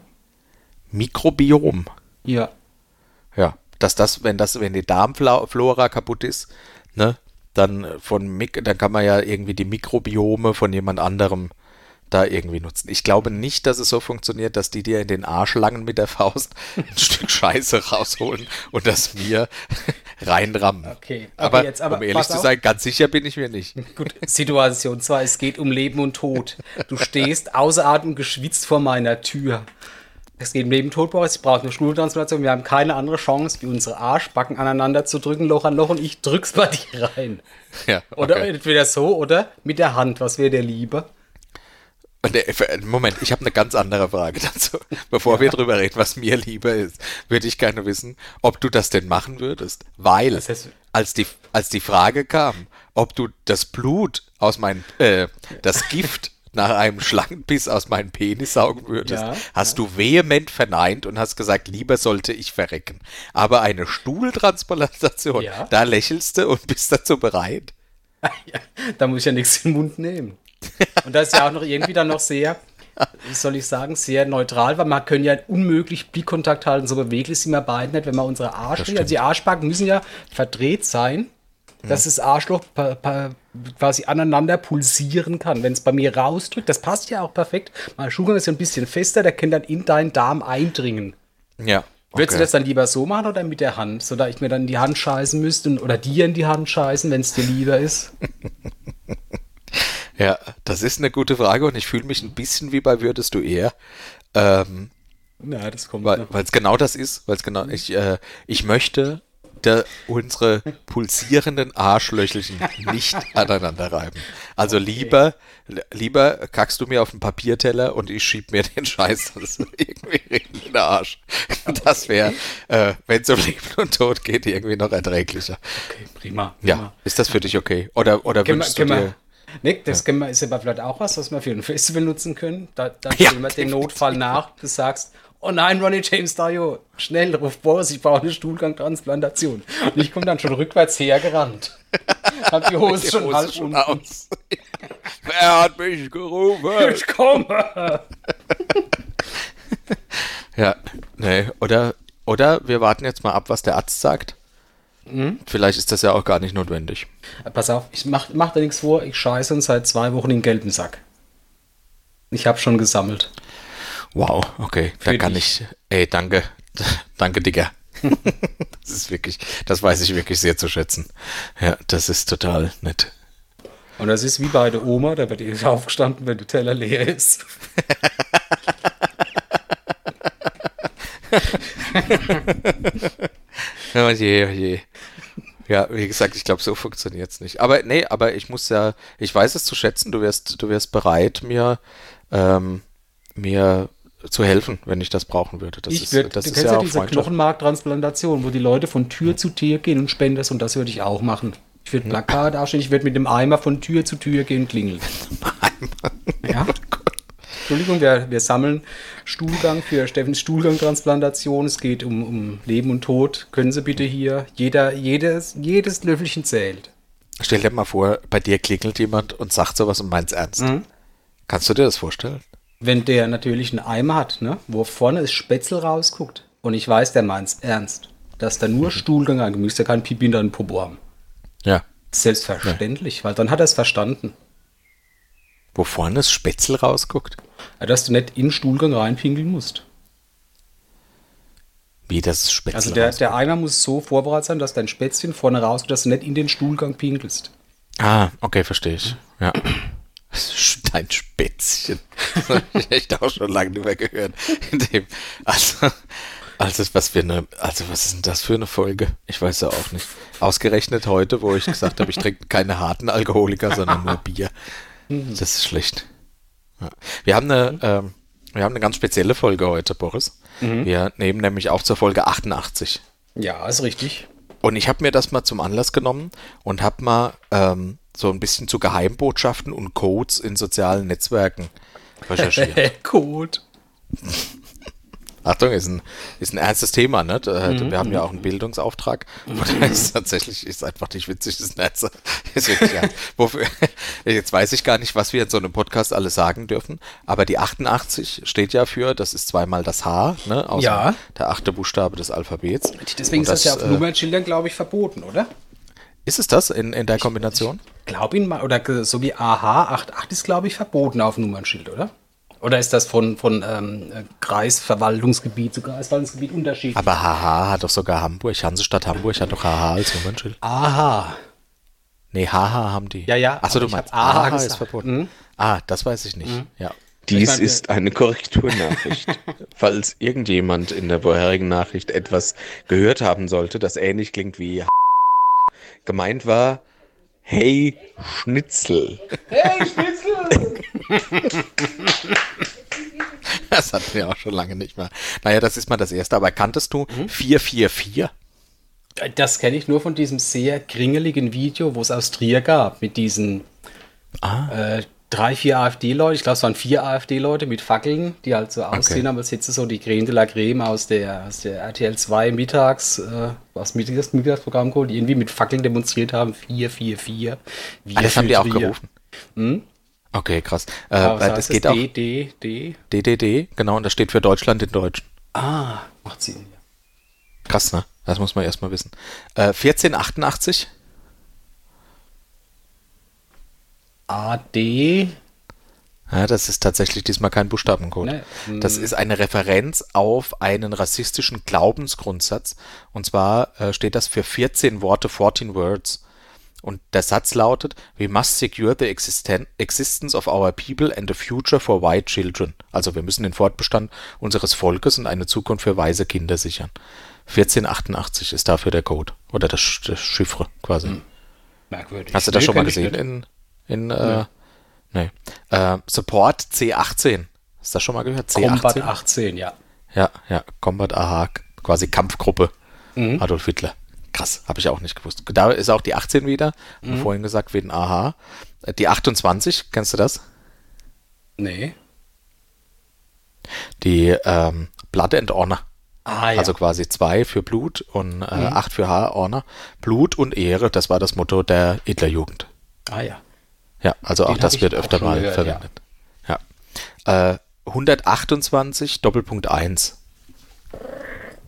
Speaker 2: Mikrobiom.
Speaker 1: Ja.
Speaker 2: Ja, dass das, wenn das, wenn die Darmflora kaputt ist, ne, dann von Mik dann kann man ja irgendwie die Mikrobiome von jemand anderem da irgendwie nutzen. Ich glaube nicht, dass es so funktioniert, dass die dir in den Arsch langen mit der Faust ein Stück Scheiße rausholen und das mir reinrammen.
Speaker 1: Okay, okay,
Speaker 2: aber,
Speaker 1: jetzt, aber
Speaker 2: um ehrlich zu sein, ganz sicher bin ich mir nicht.
Speaker 1: Gut, Situation zwei, es geht um Leben und Tod. Du stehst außer Atem geschwitzt vor meiner Tür. Es geht um Leben und Tod, Boris. Ich brauche eine Stuhltransplantation. Wir haben keine andere Chance, wie unsere Arschbacken aneinander zu drücken, Loch an Loch, und ich drück's bei dir rein.
Speaker 2: Ja, okay.
Speaker 1: Oder entweder so oder mit der Hand. Was wäre dir lieber?
Speaker 2: Moment, ich habe eine ganz andere Frage dazu. Bevor ja. wir drüber reden, was mir lieber ist, würde ich gerne wissen, ob du das denn machen würdest. Weil, das heißt, als die, als die Frage kam, ob du das Blut aus meinem, äh, das Gift nach einem Schlangenbiss aus meinem Penis saugen würdest, ja, hast ja. du vehement verneint und hast gesagt, lieber sollte ich verrecken. Aber eine Stuhltransplantation, ja. da lächelst du und bist dazu bereit.
Speaker 1: Ja, da muss ich ja nichts in den Mund nehmen. Und das ist ja auch noch irgendwie dann noch sehr, wie soll ich sagen, sehr neutral, weil man können ja unmöglich Blickkontakt halten, so beweglich sind wir beide nicht, wenn man unsere Arschbacken, also die Arschbacken müssen ja verdreht sein, hm. dass das Arschloch pa, pa, quasi aneinander pulsieren kann. Wenn es bei mir rausdrückt, das passt ja auch perfekt. Mein Stuhlgang ist ja ein bisschen fester, der kann dann in deinen Darm eindringen.
Speaker 2: Ja. Okay.
Speaker 1: Würdest du das dann lieber so machen oder mit der Hand, so dass ich mir dann in die Hand scheißen müsste und, oder dir in die Hand scheißen, wenn es dir lieber ist?
Speaker 2: Ja, das ist eine gute Frage und ich fühle mich ein bisschen wie bei Würdest du eher. Ähm,
Speaker 1: ja, das kommt.
Speaker 2: Weil es genau das ist, weil es genau, ich, äh, ich möchte der, unsere pulsierenden Arschlöchelchen nicht aneinander reiben. Also okay. lieber, lieber kackst du mir auf den Papierteller und ich schieb mir den Scheiß das irgendwie in den Arsch. Das wäre, äh, wenn es um Leben und Tod geht, irgendwie noch erträglicher.
Speaker 1: Okay, prima. prima.
Speaker 2: Ja, ist das für dich okay? Oder, oder
Speaker 1: Können
Speaker 2: wünschst
Speaker 1: wir,
Speaker 2: du dir...
Speaker 1: Nick, das ja. wir, ist aber vielleicht auch was, was wir für ein Festival nutzen können. Da, da
Speaker 2: ja,
Speaker 1: stellen wir den Notfall nach. Du sagst, oh nein, Ronnie James Dio, schnell, ruf Boris, ich brauche eine Stuhlgangtransplantation. Und ich komme dann schon rückwärts hergerannt. Hab die Hose die schon
Speaker 2: Hose
Speaker 1: halb
Speaker 2: schon
Speaker 1: unten.
Speaker 2: Aus. Wer hat mich gerufen?
Speaker 1: Ich komme.
Speaker 2: Nee, oder, oder wir warten jetzt mal ab, was der Arzt sagt. Mhm. Vielleicht ist das ja auch gar nicht notwendig.
Speaker 1: Pass auf, ich mach, mach da nichts vor, ich scheiße uns seit zwei Wochen in den gelben Sack. Ich habe schon gesammelt.
Speaker 2: Wow, okay,
Speaker 1: Für
Speaker 2: da kann
Speaker 1: dich.
Speaker 2: ich, ey, danke, danke, Digga. Das ist wirklich, das weiß ich wirklich sehr zu schätzen. Ja, das ist total nett.
Speaker 1: Und das ist wie bei der Oma, da wird ihr aufgestanden, wenn der Teller leer ist.
Speaker 2: Oh je, oh je. Ja, wie gesagt, ich glaube, so funktioniert es nicht. Aber nee, aber ich muss ja, ich weiß es zu schätzen, du wirst, du wirst bereit, mir, ähm, mir zu helfen, wenn ich das brauchen würde. Das
Speaker 1: ich
Speaker 2: ist,
Speaker 1: würd,
Speaker 2: das
Speaker 1: du
Speaker 2: ist
Speaker 1: kennst
Speaker 2: ja
Speaker 1: ja
Speaker 2: auch
Speaker 1: diese
Speaker 2: Freundschaft.
Speaker 1: Knochenmarktransplantation, wo die Leute von Tür zu Tür gehen und spenden, und das würde ich auch machen. Ich würde Plakat aufstellen, ich würde mit dem Eimer von Tür zu Tür gehen und klingeln. Ja. Entschuldigung, wir, wir sammeln Stuhlgang für Steffens Stuhlgangtransplantation. Es geht um, um Leben und Tod. Können Sie bitte hier, jeder, jedes, jedes Löffelchen zählt.
Speaker 2: Stell dir mal vor, bei dir klingelt jemand und sagt sowas und meint's ernst.
Speaker 1: Mhm.
Speaker 2: Kannst du dir das vorstellen?
Speaker 1: Wenn der natürlich einen Eimer hat, ne, wo vorne das Spätzle rausguckt und ich weiß, der meint's ernst, dass da nur Stuhlgang angemüßt, der kann Pipi in den Popo haben.
Speaker 2: Ja.
Speaker 1: Selbstverständlich, ja. Weil dann hat er es verstanden.
Speaker 2: Wo vorne das Spätzle rausguckt?
Speaker 1: Ja, dass du nicht in den Stuhlgang reinpinkeln musst.
Speaker 2: Wie das Spätzle
Speaker 1: Also der,
Speaker 2: rausguckt?
Speaker 1: der Eimer muss so vorbereitet sein, dass dein Spätzchen vorne rauskommt, dass du nicht in den Stuhlgang pinkelst.
Speaker 2: Ah, okay, verstehe ich. Ja. Dein Spätzchen. Das habe ich echt auch schon lange nicht mehr gehört. In dem, also, also, was für eine, also, was ist denn das für eine Folge? Ich weiß ja auch nicht. Ausgerechnet heute, wo ich gesagt habe, ich trinke keine harten Alkoholiker, sondern nur Bier. Das ist schlecht. Ja. Wir haben eine, ähm, wir haben eine ganz spezielle Folge heute, Boris. Mhm. Wir nehmen nämlich auch zur Folge achtundachtzig.
Speaker 1: Ja, ist richtig.
Speaker 2: Und ich habe mir das mal zum Anlass genommen und habe mal ähm, so ein bisschen zu Geheimbotschaften und Codes in sozialen Netzwerken recherchiert.
Speaker 1: Code.
Speaker 2: Achtung, ist ein, ist ein ernstes Thema, ne? Da, mhm. Wir haben ja auch einen Bildungsauftrag. Und das ist tatsächlich, ist einfach nicht witzig, das ist ein Ernst. Ist wirklich ernst. Wofür, jetzt weiß ich gar nicht, was wir in so einem Podcast alles sagen dürfen, aber die achtundachtzig steht ja für, das ist zweimal das H, ne? Außer
Speaker 1: Ja.
Speaker 2: der achte Buchstabe des Alphabets.
Speaker 1: Deswegen
Speaker 2: Und
Speaker 1: ist das, ja auf
Speaker 2: äh,
Speaker 1: Nummernschildern, glaube ich, verboten, oder?
Speaker 2: Ist es das in, in der Kombination?
Speaker 1: Glaube ihn mal, oder so wie A H achtundachtzig ist, glaube ich, verboten auf Nummernschild, oder? Oder ist das von, von ähm, Kreisverwaltungsgebiet zu Kreisverwaltungsgebiet unterschiedlich?
Speaker 2: Aber H H hat doch sogar Hamburg, Hansestadt Hamburg hat doch H H als Nummernschild.
Speaker 1: Aha.
Speaker 2: Nee, H H haben die.
Speaker 1: Ja, ja,
Speaker 2: Achso,
Speaker 1: aber
Speaker 2: du
Speaker 1: ich
Speaker 2: meinst,
Speaker 1: hab A H
Speaker 2: A H ist
Speaker 1: gesagt.
Speaker 2: verboten.
Speaker 1: Mhm.
Speaker 2: Ah, das weiß ich nicht.
Speaker 1: Mhm.
Speaker 2: Ja.
Speaker 4: Dies
Speaker 1: Ich meine, wir-
Speaker 4: ist eine Korrekturnachricht. Falls irgendjemand in der vorherigen Nachricht etwas gehört haben sollte, das ähnlich klingt wie gemeint war, hey Schnitzel.
Speaker 1: Hey, Schnitzel!
Speaker 2: Das hatten wir auch schon lange nicht mehr. Naja, das ist mal das Erste. Aber kanntest du
Speaker 1: Mhm.
Speaker 2: vier vier vier?
Speaker 1: Das kenne ich nur von diesem sehr kringeligen Video, wo es aus Trier gab, mit diesen
Speaker 2: Ah.
Speaker 1: äh, drei, vier AfD-Leute. Ich glaube, es waren vier AfD-Leute mit Fackeln, die halt so aussehen, aber es jetzt so die Creme de la Creme aus der, aus der R T L zwei Mittags, äh, was Mittags, Mittagsprogramm geholt, die irgendwie mit Fackeln demonstriert haben. vier vier vier. Wir
Speaker 2: Ah, das
Speaker 1: für
Speaker 2: haben die auch
Speaker 1: Trier.
Speaker 2: gerufen.
Speaker 1: Hm?
Speaker 2: Okay, krass. Äh,
Speaker 1: Aber was
Speaker 2: weil
Speaker 1: heißt
Speaker 2: das geht auch
Speaker 1: D, D, D.
Speaker 2: D D D, genau, und das steht für Deutschland in Deutsch.
Speaker 1: Ah, macht Sinn.
Speaker 2: Krass, ne? Das muss man erstmal wissen. Äh, vierzehn achtundachtzig?
Speaker 1: A, D.
Speaker 2: Ja, das ist tatsächlich diesmal kein Buchstabencode.
Speaker 1: Ne, hm.
Speaker 2: Das ist eine Referenz auf einen rassistischen Glaubensgrundsatz. Und zwar äh, steht das für vierzehn Worte, fourteen words. Und der Satz lautet, we must secure the existen existence of our people and a future for white children. Also wir müssen den Fortbestand unseres Volkes und eine Zukunft für weiße Kinder sichern. vierzehn achtundachtzig ist dafür der Code. Oder das, Sch- das Chiffre quasi.
Speaker 1: Hm. Merkwürdig.
Speaker 2: Hast du das
Speaker 1: Nee,
Speaker 2: schon mal
Speaker 1: kenn ich
Speaker 2: gesehen
Speaker 1: nicht.
Speaker 2: in, in äh, nee. Äh, Support C achtzehn. Hast du das schon mal gehört? C
Speaker 1: Combat
Speaker 2: achtzehn?
Speaker 1: achtzehn, ja.
Speaker 2: Ja, ja, Combat A H, quasi Kampfgruppe
Speaker 1: Mhm.
Speaker 2: Adolf Hitler. Krass, habe ich auch nicht gewusst. Da ist auch die achtzehn wieder,
Speaker 1: Mhm.
Speaker 2: haben wir vorhin gesagt, wegen A H. Äh, Die achtundzwanzig, kennst du das?
Speaker 1: Nee.
Speaker 2: Die ähm, Blood and Honor.
Speaker 1: Ah, ja.
Speaker 2: Also quasi zwei für Blut und äh, acht für H, Honor. Blut und Ehre, das war das Motto der Hitlerjugend.
Speaker 1: ah, ja.
Speaker 2: Ja, also auch
Speaker 1: Den
Speaker 2: das
Speaker 1: hab ich
Speaker 2: wird
Speaker 1: auch
Speaker 2: öfter
Speaker 1: schon
Speaker 2: mal
Speaker 1: gehört,
Speaker 2: verwendet. Ja. Äh, hundertachtundzwanzig Doppelpunkt eins.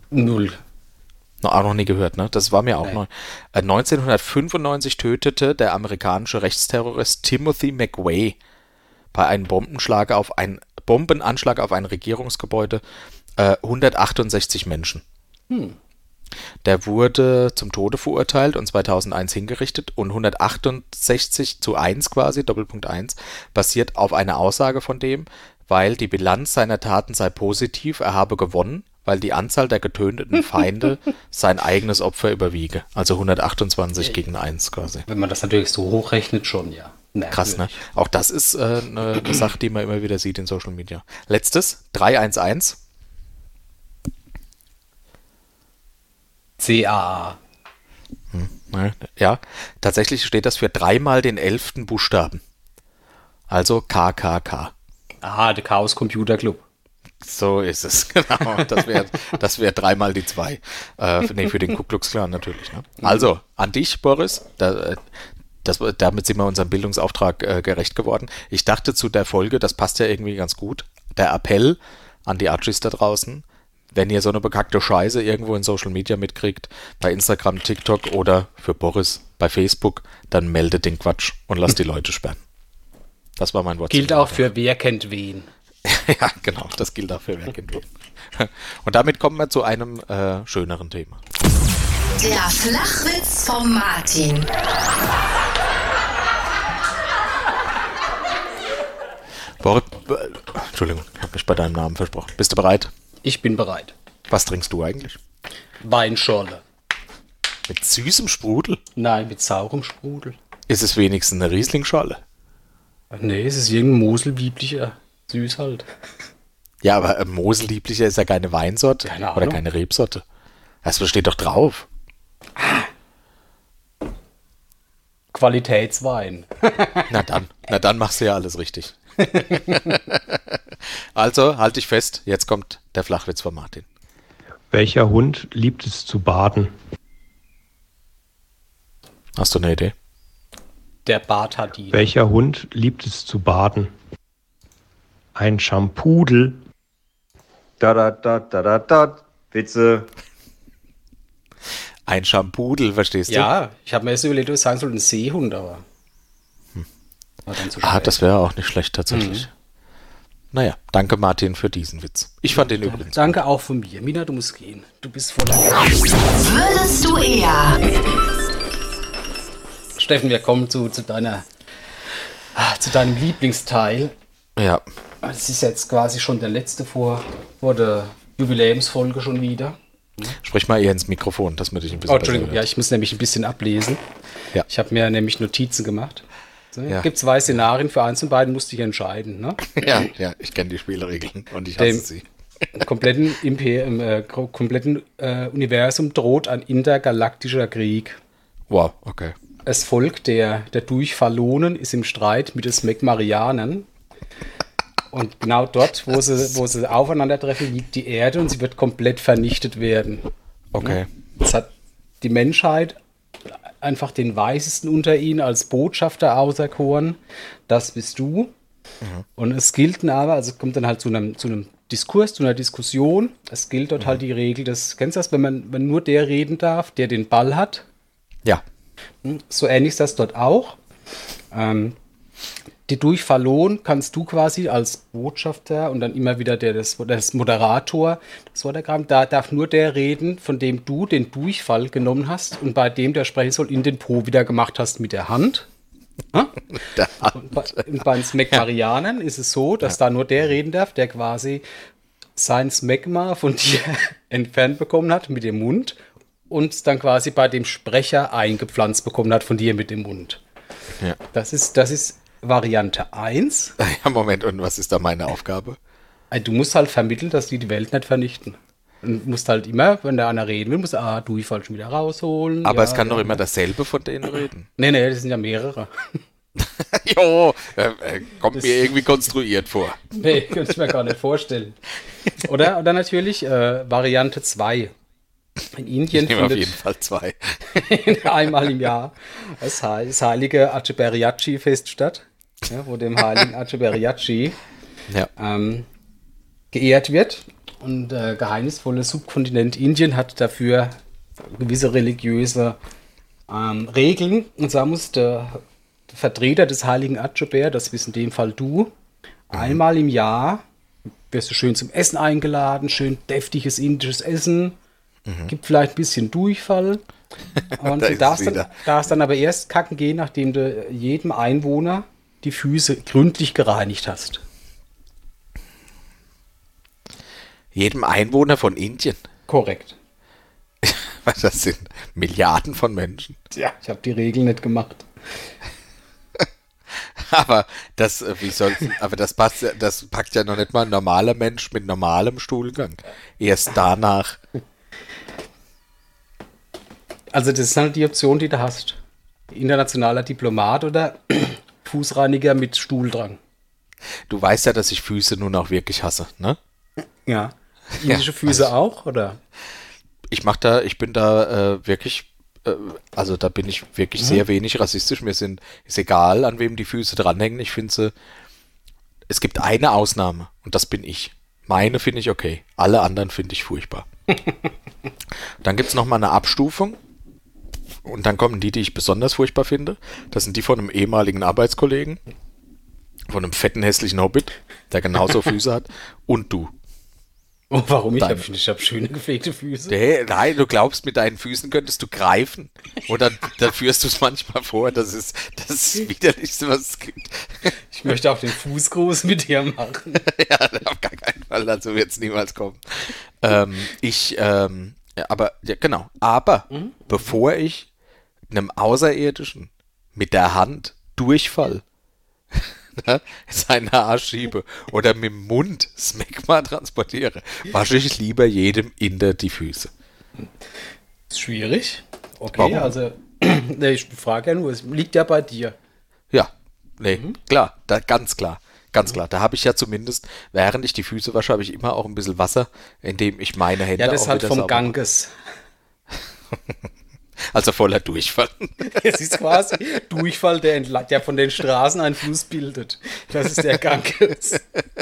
Speaker 1: Null.
Speaker 2: Noch, auch noch nie gehört, ne? Das war mir auch
Speaker 1: Nee.
Speaker 2: neu. Äh, neunzehnhundertfünfundneunzig tötete der amerikanische Rechtsterrorist Timothy McVeigh bei einem Bombenschlag auf ein Bombenanschlag auf ein Regierungsgebäude äh, hundertachtundsechzig Menschen.
Speaker 1: Hm.
Speaker 2: Der wurde zum Tode verurteilt und zweitausendeins hingerichtet und hundertachtundsechzig zu eins quasi, Doppelpunkt eins, basiert auf einer Aussage von dem, weil die Bilanz seiner Taten sei positiv, er habe gewonnen, weil die Anzahl der getöteten Feinde sein eigenes Opfer überwiege. Also hundertachtundzwanzig gegen eins quasi.
Speaker 1: Wenn man das natürlich so hochrechnet, schon, ja.
Speaker 2: Krass, ne? Auch das ist äh, eine, eine Sache, die man immer wieder sieht in Social Media. Letztes, drei eins eins.
Speaker 1: C A A.
Speaker 2: Hm, ne, ja, tatsächlich steht das für dreimal den elften Buchstaben. Also K K K.
Speaker 1: Aha, der Chaos Computer Club.
Speaker 2: So ist es, genau. Das wäre das wär dreimal die zwei. Äh, nee, für den Ku Klux Klan natürlich. Ne? Also, an dich, Boris. Da, das, damit sind wir unserem Bildungsauftrag äh, gerecht geworden. Ich dachte zu der Folge, das passt ja irgendwie ganz gut. Der Appell an die Archis da draußen, wenn ihr so eine bekackte Scheiße irgendwo in Social Media mitkriegt, bei Instagram, TikTok oder für Boris bei Facebook, dann meldet den Quatsch und lasst die Leute sperren. Das war mein Wort.
Speaker 1: Gilt auch für wer kennt wen.
Speaker 2: Ja, genau, das gilt auch für wer kennt wen. Und damit kommen wir zu einem äh, schöneren Thema.
Speaker 5: Der Flachwitz von Martin.
Speaker 2: Boris, äh, Entschuldigung, ich habe mich bei deinem Namen versprochen. Bist du bereit?
Speaker 1: Ich bin bereit.
Speaker 2: Was trinkst du eigentlich?
Speaker 1: Weinschorle.
Speaker 2: Mit süßem Sprudel?
Speaker 1: Nein, mit saurem Sprudel.
Speaker 2: Ist es wenigstens eine Rieslingscholle?
Speaker 1: Nee, es ist irgendein Moselwieblicher. Süß halt.
Speaker 2: Ja, aber äh, Mosellieblicher ist ja keine Weinsorte
Speaker 1: Keine
Speaker 2: oder
Speaker 1: Ahnung.
Speaker 2: keine Rebsorte. Das steht doch drauf.
Speaker 1: Qualitätswein.
Speaker 2: Na dann, na dann machst du ja alles richtig. Also, halt dich fest, jetzt kommt der Flachwitz von Martin.
Speaker 6: Welcher Hund liebt es zu baden?
Speaker 2: Hast du eine Idee?
Speaker 1: Der Bart hat ihn.
Speaker 6: Welcher Hund liebt es zu baden? Ein Schampudel.
Speaker 7: Da, da, da, da, da, da. Witze.
Speaker 2: Ein Schampudel, verstehst du?
Speaker 1: Ja, ich habe mir erst überlegt, was sagen soll, ein Seehund, aber. War dann zu
Speaker 2: Ah,
Speaker 1: spät.
Speaker 2: das wäre auch nicht schlecht tatsächlich.
Speaker 1: Mhm.
Speaker 2: Naja, danke Martin für diesen Witz. Ich fand den übrigens.
Speaker 1: Danke auch von mir. Mina, du musst gehen. Du bist voller Geld.
Speaker 5: Würdest du eher
Speaker 1: Steffen, wir kommen zu, zu deiner ah, zu deinem Lieblingsteil.
Speaker 2: Ja,
Speaker 1: Das ist jetzt quasi schon der letzte vor, vor der Jubiläumsfolge schon wieder.
Speaker 2: sprich mal eher ins Mikrofon, dass man dich ein bisschen
Speaker 1: Oh, Entschuldigung,
Speaker 2: besser
Speaker 1: ja,
Speaker 2: hört.
Speaker 1: ich muss nämlich ein bisschen ablesen.
Speaker 2: Ja.
Speaker 1: Ich habe mir nämlich Notizen gemacht. So,
Speaker 2: Ja.
Speaker 1: gibt zwei Szenarien, für eins von beiden musste ich entscheiden. Ne?
Speaker 2: Ja, ja, ich kenne die Spielregeln und ich hasse
Speaker 1: Dem-
Speaker 2: sie.
Speaker 1: Im kompletten, Imper im, äh, gro- kompletten äh, Universum droht ein intergalaktischer Krieg.
Speaker 2: Wow, okay.
Speaker 1: Es folgt der, der Durchfallonen ist im Streit mit den Smegmarianern. Und genau dort, wo sie, wo sie aufeinandertreffen, liegt die Erde und sie wird komplett vernichtet werden.
Speaker 2: Okay.
Speaker 1: Es hat die Menschheit einfach den Weisesten unter ihnen als Botschafter auserkoren. Das bist du. Und es gilt aber, also es kommt dann halt zu einem, zu einem Diskurs, zu einer Diskussion. Es gilt dort halt die Regel des, kennst du das, wenn man wenn nur der reden darf, der den Ball hat?
Speaker 2: Ja,
Speaker 1: So ähnlich ist das dort auch. Ähm, die Durchfallon kannst du quasi als Botschafter und dann immer wieder der, das, das Moderator, das Wörtergramm, da darf nur der reden, von dem du den Durchfall genommen hast und bei dem der sprechen soll, in den Po wieder gemacht hast mit der Hand. Ja?
Speaker 2: der
Speaker 1: Und bei, und bei den Smegmarianern ist es so, dass da nur der reden darf, der quasi sein Smegma von dir entfernt bekommen hat mit dem Mund und dann quasi bei dem Sprecher eingepflanzt bekommen hat von dir mit dem Mund.
Speaker 2: Ja.
Speaker 1: Das ist, das ist Variante eins.
Speaker 2: Ja, Moment, und was ist da meine Aufgabe?
Speaker 1: Du musst halt vermitteln, dass die die Welt nicht vernichten. Und musst halt immer, wenn da einer reden will, musst du, ah, Durchfall schon wieder rausholen.
Speaker 2: Aber
Speaker 1: ja,
Speaker 2: es kann
Speaker 1: ja,
Speaker 2: doch immer
Speaker 1: ja.
Speaker 2: dasselbe von denen reden.
Speaker 1: Nee, nee, das sind ja mehrere.
Speaker 2: Jo, äh, äh, kommt mir irgendwie konstruiert vor.
Speaker 1: Nee, könnte ich mir gar nicht vorstellen. Oder, oder natürlich äh, Variante zwei. In Indien
Speaker 2: Ich nehme auf jeden
Speaker 1: findet
Speaker 2: Fall zwei.
Speaker 1: einmal im Jahr das, He- das heilige Atscheberiatschi-Fest statt, ja, wo dem heiligen Atscheberiatschi
Speaker 2: Ja.
Speaker 1: ähm, geehrt wird. Und der äh, geheimnisvolle Subkontinent Indien hat dafür gewisse religiöse ähm, Regeln. Und zwar muss der Vertreter des heiligen Atschebär, das bist in dem Fall du, mhm. einmal im Jahr wirst du schön zum Essen eingeladen, schön deftiges indisches Essen, mhm. gibt vielleicht ein bisschen Durchfall. Und
Speaker 2: da
Speaker 1: du darfst dann, darfst dann aber erst kacken gehen, nachdem du jedem Einwohner die Füße gründlich gereinigt hast.
Speaker 2: Jedem Einwohner von Indien?
Speaker 1: Korrekt.
Speaker 2: Das sind Milliarden von Menschen.
Speaker 1: Ja, ich habe die Regeln nicht gemacht.
Speaker 2: Aber das, wie soll, aber das passt, das packt ja noch nicht mal ein normaler Mensch mit normalem Stuhlgang. Erst danach.
Speaker 1: Also das ist halt die Option, die du hast. Internationaler Diplomat oder Fußreiniger mit Stuhldrang.
Speaker 2: Du weißt ja, dass ich Füße nun auch wirklich hasse, ne?
Speaker 1: Ja. Indische ja, Füße also, auch, oder?
Speaker 2: Ich mach da, ich bin da äh, wirklich, äh, also da bin ich wirklich mhm. sehr wenig rassistisch. Mir sind, ist egal, an wem die Füße dranhängen. Ich finde sie, es gibt eine Ausnahme und das bin ich. Meine finde ich okay. Alle anderen finde ich furchtbar. Dann gibt es nochmal eine Abstufung. Und dann kommen die, die ich besonders furchtbar finde. Das sind die von einem ehemaligen Arbeitskollegen. Von einem fetten, hässlichen Hobbit, der genauso Füße hat. Und du.
Speaker 1: Oh, warum? Ich habe ich hab schöne, gepflegte Füße.
Speaker 2: Nee, nein, du glaubst, mit deinen Füßen könntest du greifen. Oder dann führst du es manchmal vor. Das ist das Widerlichste, was es gibt.
Speaker 1: Ich möchte auch den Fußgruß mit dir machen.
Speaker 2: Ja, auf gar keinen Fall. Dazu wird es niemals kommen. ähm, ich, ähm, ja, aber, ja, genau. Aber, mhm. bevor ich einem Außerirdischen mit der Hand Durchfall seine Arsch schiebe oder mit dem Mund Smegma transportiere, wasche ich lieber jedem Inder die Füße.
Speaker 1: Ist schwierig. Okay,
Speaker 2: Warum?
Speaker 1: Also nee, ich frage ja nur, es liegt ja bei dir.
Speaker 2: Ja, nee, mhm. klar, da, ganz klar. Ganz klar, da habe ich ja zumindest, während ich die Füße wasche, habe ich immer auch ein bisschen Wasser, in dem ich meine Hände
Speaker 1: ja, das
Speaker 2: auch
Speaker 1: halt
Speaker 2: wieder
Speaker 1: vom
Speaker 2: sauber
Speaker 1: Ganges.
Speaker 2: Also voller Durchfall.
Speaker 1: Es ist quasi Durchfall, der, der von den Straßen einen Fluss bildet. Das ist der Ganges.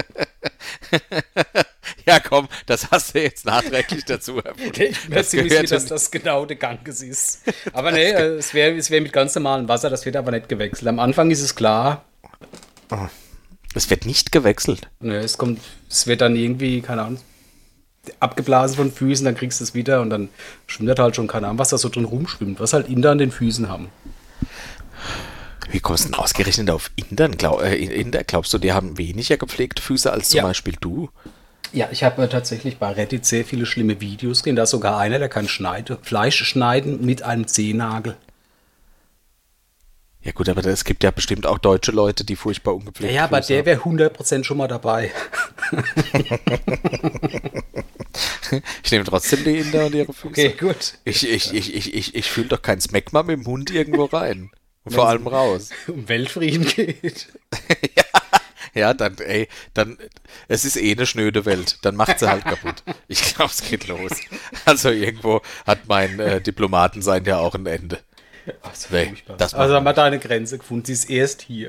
Speaker 2: Ja, komm, das hast du jetzt nachträglich dazu erfunden.
Speaker 1: Ich bin mir ziemlich sicher, dass das genau der Ganges ist. Aber nee, es wäre es wär mit ganz normalem Wasser, das wird aber nicht gewechselt. Am Anfang ist es klar.
Speaker 2: Es wird nicht gewechselt.
Speaker 1: Nee, es kommt, es wird dann irgendwie, keine Ahnung, abgeblasen von Füßen, dann kriegst du es wieder und dann schwimmt das halt schon, keine Ahnung, was da so drin rumschwimmt, was halt Inder an den Füßen haben.
Speaker 2: Wie kommst du denn ausgerechnet auf Indern? Glaub, äh, Inder? Glaubst du, die haben weniger gepflegte Füße als zum
Speaker 1: ja.
Speaker 2: Beispiel du?
Speaker 1: Ja, ich habe äh, tatsächlich bei Reddit sehr viele schlimme Videos gesehen. Da ist sogar einer, der kann Schneide, Fleisch schneiden mit einem Zehennagel.
Speaker 2: Ja gut, aber es gibt ja bestimmt auch deutsche Leute, die furchtbar ungepflegt sind.
Speaker 1: Ja, ja, aber der wäre hundert Prozent schon mal dabei.
Speaker 2: Ich nehme trotzdem die Inder und ihre Füße.
Speaker 1: Okay, gut.
Speaker 2: Ich, ich, ich, ich, ich, ich fühle doch kein Smegma mit dem Hund irgendwo rein. Und vor allem raus.
Speaker 1: Um Weltfrieden geht.
Speaker 2: Ja, ja, dann, ey, dann, es ist eh eine schnöde Welt. Dann macht sie halt kaputt. Ich glaube, es geht los. Also irgendwo hat mein äh, Diplomatensein ja auch ein Ende.
Speaker 1: Also,
Speaker 2: nee, das
Speaker 1: also haben wir da eine Grenze gefunden. Sie ist erst hier.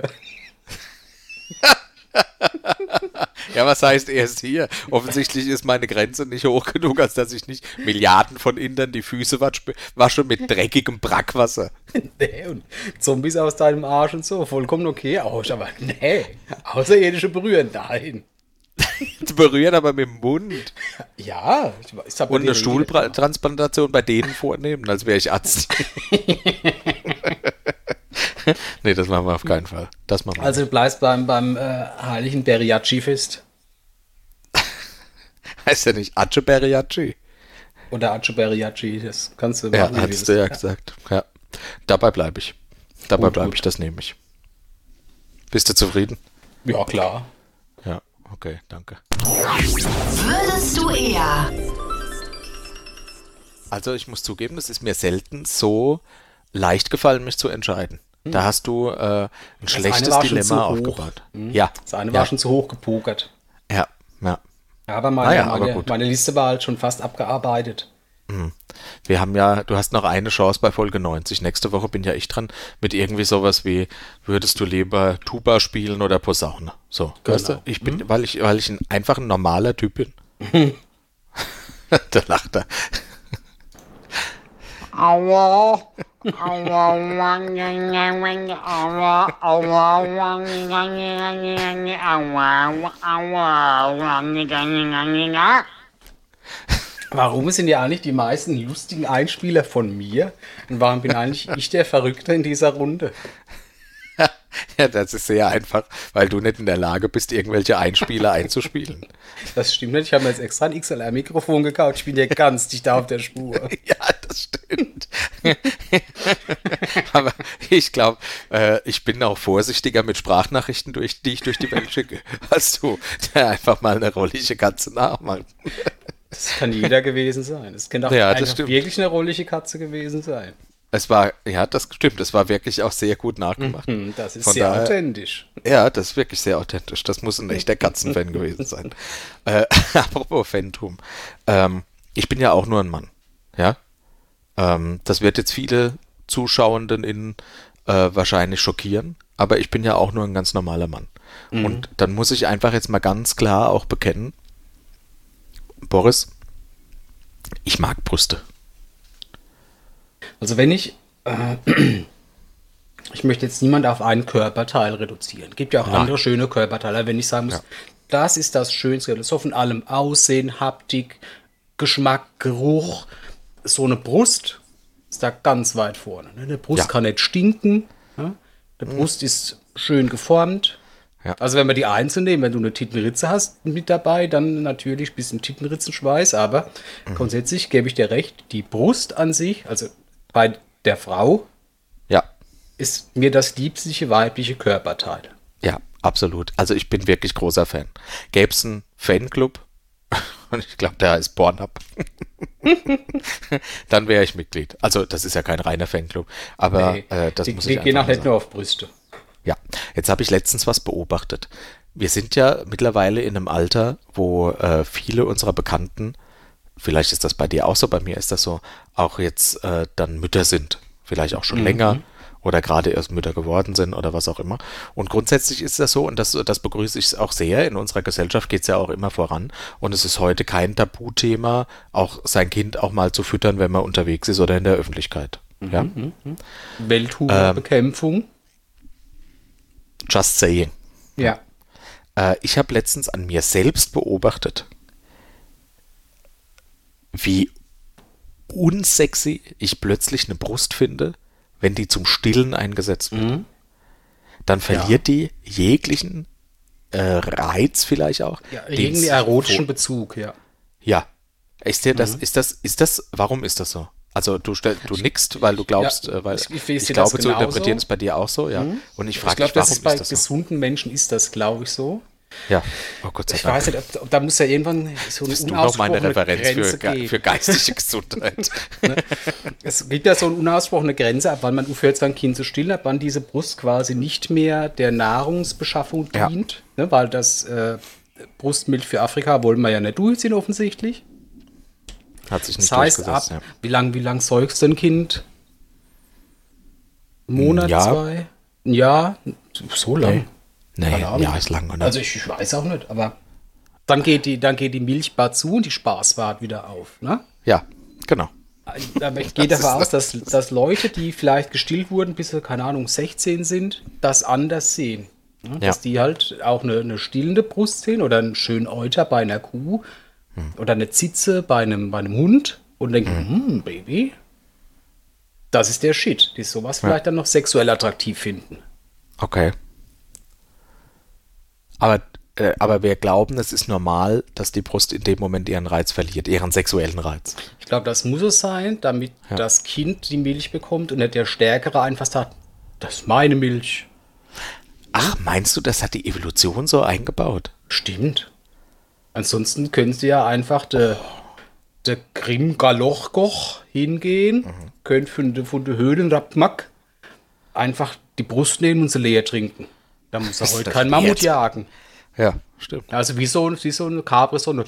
Speaker 2: Ja, was heißt erst hier? Offensichtlich ist meine Grenze nicht hoch genug, als dass ich nicht Milliarden von Indern die Füße wasche mit dreckigem Brackwasser.
Speaker 1: Nee, und Zombies aus deinem Arsch und so, vollkommen okay aus, aber nee, Außerirdische berühren, nein.
Speaker 2: Berühren aber mit dem Mund.
Speaker 1: Ja, ich weiß.
Speaker 2: Und eine Stuhltransplantation bei denen vornehmen, als wäre ich Arzt. Nee, das machen wir auf keinen Fall. Das machen wir
Speaker 1: also du bleibst beim, beim äh, heiligen Beriachi-Fest.
Speaker 2: Heißt ja nicht Ace Beriachi.
Speaker 1: Oder Ace Beriachi, das kannst du
Speaker 2: machen. Ja, hattest du ja gesagt. Ja. Dabei bleibe ich. Dabei bleibe ich, das nehme ich. Bist du zufrieden?
Speaker 1: Ja, klar.
Speaker 2: Ja, okay, danke.
Speaker 5: Würdest du eher?
Speaker 2: Also ich muss zugeben, es ist mir selten so leicht gefallen, mich zu entscheiden. Hm. Da hast du äh, ein schlechtes Dilemma aufgebaut.
Speaker 1: Hm.
Speaker 2: Ja.
Speaker 1: Das eine
Speaker 2: ja.
Speaker 1: war schon zu hoch gepokert.
Speaker 2: Ja, ja.
Speaker 1: Aber meine,
Speaker 2: naja,
Speaker 1: meine,
Speaker 2: aber
Speaker 1: meine Liste war halt schon fast abgearbeitet.
Speaker 2: Hm. Wir haben ja, du hast noch eine Chance bei Folge neunzig. Nächste Woche bin ja ich dran mit irgendwie sowas wie, würdest du lieber Tuba spielen oder Posaune? So,
Speaker 1: genau.
Speaker 2: Weißt du? Ich bin, hm. weil ich, weil ich ein, einfach ein normaler Typ bin. Da lacht er.
Speaker 8: Aua. Aua. Aua. Aua. Aua.
Speaker 1: Warum sind ja eigentlich die meisten lustigen Einspieler von mir? Und warum bin eigentlich ich der Verrückte in dieser Runde?
Speaker 2: Ja, das ist sehr einfach, weil du nicht in der Lage bist, irgendwelche Einspieler einzuspielen.
Speaker 1: Das stimmt nicht. Ich habe mir jetzt extra ein X L R-Mikrofon gekauft. Ich bin ja ganz dicht auf der Spur.
Speaker 2: Ja, das stimmt. Aber ich glaube, äh, ich bin auch vorsichtiger mit Sprachnachrichten, durch, die ich durch die Welt schicke, als du, der einfach mal eine rollige Katze nachmalt.
Speaker 1: Das kann jeder gewesen sein. Es kann auch
Speaker 2: Ja, das
Speaker 1: einfach
Speaker 2: stimmt.
Speaker 1: wirklich eine rollige Katze gewesen sein.
Speaker 2: Es war, ja, das stimmt, es war wirklich auch sehr gut nachgemacht.
Speaker 1: Hm, das ist
Speaker 2: Von
Speaker 1: sehr
Speaker 2: daher-
Speaker 1: authentisch.
Speaker 2: Ja, das ist wirklich sehr authentisch. Das muss ein echter Katzenfan gewesen sein. Äh, apropos Fantum. Ähm, ich bin ja auch nur ein Mann. Ja. Ähm, das wird jetzt viele Zuschauenden in äh, wahrscheinlich schockieren, aber ich bin ja auch nur ein ganz normaler Mann.
Speaker 1: Mhm.
Speaker 2: Und dann muss ich einfach jetzt mal ganz klar auch bekennen, Boris, ich mag Brüste.
Speaker 1: Also wenn ich, äh, ich möchte jetzt niemand auf einen Körperteil reduzieren. Gibt ja auch
Speaker 2: Nein.
Speaker 1: andere schöne Körperteile. Wenn ich sagen muss,
Speaker 2: Ja.
Speaker 1: das ist das Schönste, so von allem Aussehen, Haptik, Geschmack, Geruch, so eine Brust ist da ganz weit vorne. Ne? Eine Brust
Speaker 2: Ja.
Speaker 1: kann nicht stinken. Ne? Eine Brust ist schön geformt.
Speaker 2: Ja.
Speaker 1: Also wenn wir die einzeln nehmen, wenn du eine Tittenritze hast mit dabei, dann natürlich ein bisschen Tittenritzenschweiß, aber grundsätzlich gebe ich dir recht, die Brust an sich, also bei der Frau,
Speaker 2: Ja.
Speaker 1: ist mir das liebste weibliche Körperteil.
Speaker 2: Ja, absolut. Also ich bin wirklich großer Fan. Gäbe es einen Fanclub, und ich glaube, der heißt Pornhub, dann wäre ich Mitglied. Also das ist ja kein reiner Fanclub, aber
Speaker 1: Nee,
Speaker 2: äh, das
Speaker 1: die,
Speaker 2: muss
Speaker 1: die
Speaker 2: ich
Speaker 1: gehen
Speaker 2: einfach
Speaker 1: auch
Speaker 2: mal
Speaker 1: nicht
Speaker 2: sagen.
Speaker 1: nur auf Brüste.
Speaker 2: Ja, jetzt habe ich letztens was beobachtet. Wir sind ja mittlerweile in einem Alter, wo äh, viele unserer Bekannten, vielleicht ist das bei dir auch so, bei mir ist das so, auch jetzt äh, dann Mütter sind. Vielleicht auch schon länger oder gerade erst Mütter geworden sind oder was auch immer. Und grundsätzlich ist das so, und das, das begrüße ich auch sehr, in unserer Gesellschaft geht es ja auch immer voran. Und es ist heute kein Tabuthema, auch sein Kind auch mal zu füttern, wenn man unterwegs ist oder in der Öffentlichkeit. Ja?
Speaker 1: Welthungerbekämpfung.
Speaker 2: Just saying.
Speaker 1: Ja.
Speaker 2: Äh, ich habe letztens an mir selbst beobachtet, wie unsexy ich plötzlich eine Brust finde, wenn die zum Stillen eingesetzt wird. Dann verliert die jeglichen äh, Reiz vielleicht auch.
Speaker 1: ja
Speaker 2: den
Speaker 1: irgendwie
Speaker 2: sie
Speaker 1: erotischen
Speaker 2: vor-
Speaker 1: Bezug, ja.
Speaker 2: Ja. Ist dir das, ist das, ist das, warum ist das so? Also du stell, du nickst, weil du glaubst,
Speaker 1: Ja,
Speaker 2: äh, weil
Speaker 1: ich-
Speaker 2: ich,
Speaker 1: ich sehe das
Speaker 2: glaube zu
Speaker 1: genauso.
Speaker 2: interpretieren ist bei dir auch so, ja. Und ich
Speaker 1: Ich
Speaker 2: frage
Speaker 1: glaube,
Speaker 2: mich,
Speaker 1: das
Speaker 2: warum
Speaker 1: ist bei
Speaker 2: ist das so?
Speaker 1: gesunden Menschen ist das, glaube ich, so.
Speaker 2: Ja. Oh Gott sei
Speaker 1: Ich
Speaker 2: Dank.
Speaker 1: weiß nicht, ob, ob da muss ja irgendwann so eine
Speaker 2: Bist du noch meine
Speaker 1: unausgesprochene
Speaker 2: Referenz
Speaker 1: Grenze
Speaker 2: für, ge
Speaker 1: geben.
Speaker 2: für geistige Gesundheit?
Speaker 1: Es gibt ja so eine unausgesprochene Grenze, ab wann man aufhört, sein Kind zu stillen, ab wann diese Brust quasi nicht mehr der Nahrungsbeschaffung
Speaker 2: Ja.
Speaker 1: dient, ne, weil das äh, Brustmilch für Afrika wollen wir ja nicht durchziehen offensichtlich.
Speaker 2: Hat sich nicht
Speaker 1: Das heißt, ab
Speaker 2: durchgesetzt, ja.
Speaker 1: wie lang, wie lang säugst du ein Kind? Ein Monat,
Speaker 2: Ein Jahr?
Speaker 1: zwei? Ein Jahr? So lang?
Speaker 2: Nee,
Speaker 1: Keine Ahnung.
Speaker 2: ja, ist lang, oder?
Speaker 1: Also ich, ich weiß auch nicht, aber dann geht die, dann geht die Milchbar zu und die Spaßbad wieder auf, ne?
Speaker 2: ja, genau.
Speaker 1: Aber ich gehe davon aus, dass, dass Leute, die vielleicht gestillt wurden, bis sie, keine Ahnung, sechzehn sind, das anders sehen. Ne?
Speaker 2: Ja.
Speaker 1: Dass die halt auch eine, eine stillende Brust sehen oder einen schönen Euter bei einer Kuh oder eine Zitze bei einem, bei einem Hund und denken, hm, Baby, das ist der Shit. Die sowas vielleicht dann noch sexuell attraktiv finden.
Speaker 2: Okay. Aber, äh, aber wir glauben, es ist normal, dass die Brust in dem Moment ihren Reiz verliert, ihren sexuellen Reiz.
Speaker 1: Ich glaube, das muss es sein, damit
Speaker 2: Ja.
Speaker 1: das Kind die Milch bekommt und nicht der Stärkere einfach sagt, das ist meine Milch.
Speaker 2: Ach, meinst du, das hat die Evolution so eingebaut?
Speaker 1: Stimmt. Ansonsten können sie ja einfach der de Grim-Galochgoch hingehen,
Speaker 2: Mhm.
Speaker 1: können von der von de Höhlenrapmack einfach die Brust nehmen und sie leer trinken. Da muss er
Speaker 2: Was ist
Speaker 1: heute
Speaker 2: das
Speaker 1: kein Mammut
Speaker 2: jetzt?
Speaker 1: jagen.
Speaker 2: Ja, stimmt.
Speaker 1: Also wie so, wie so eine Capri, so eine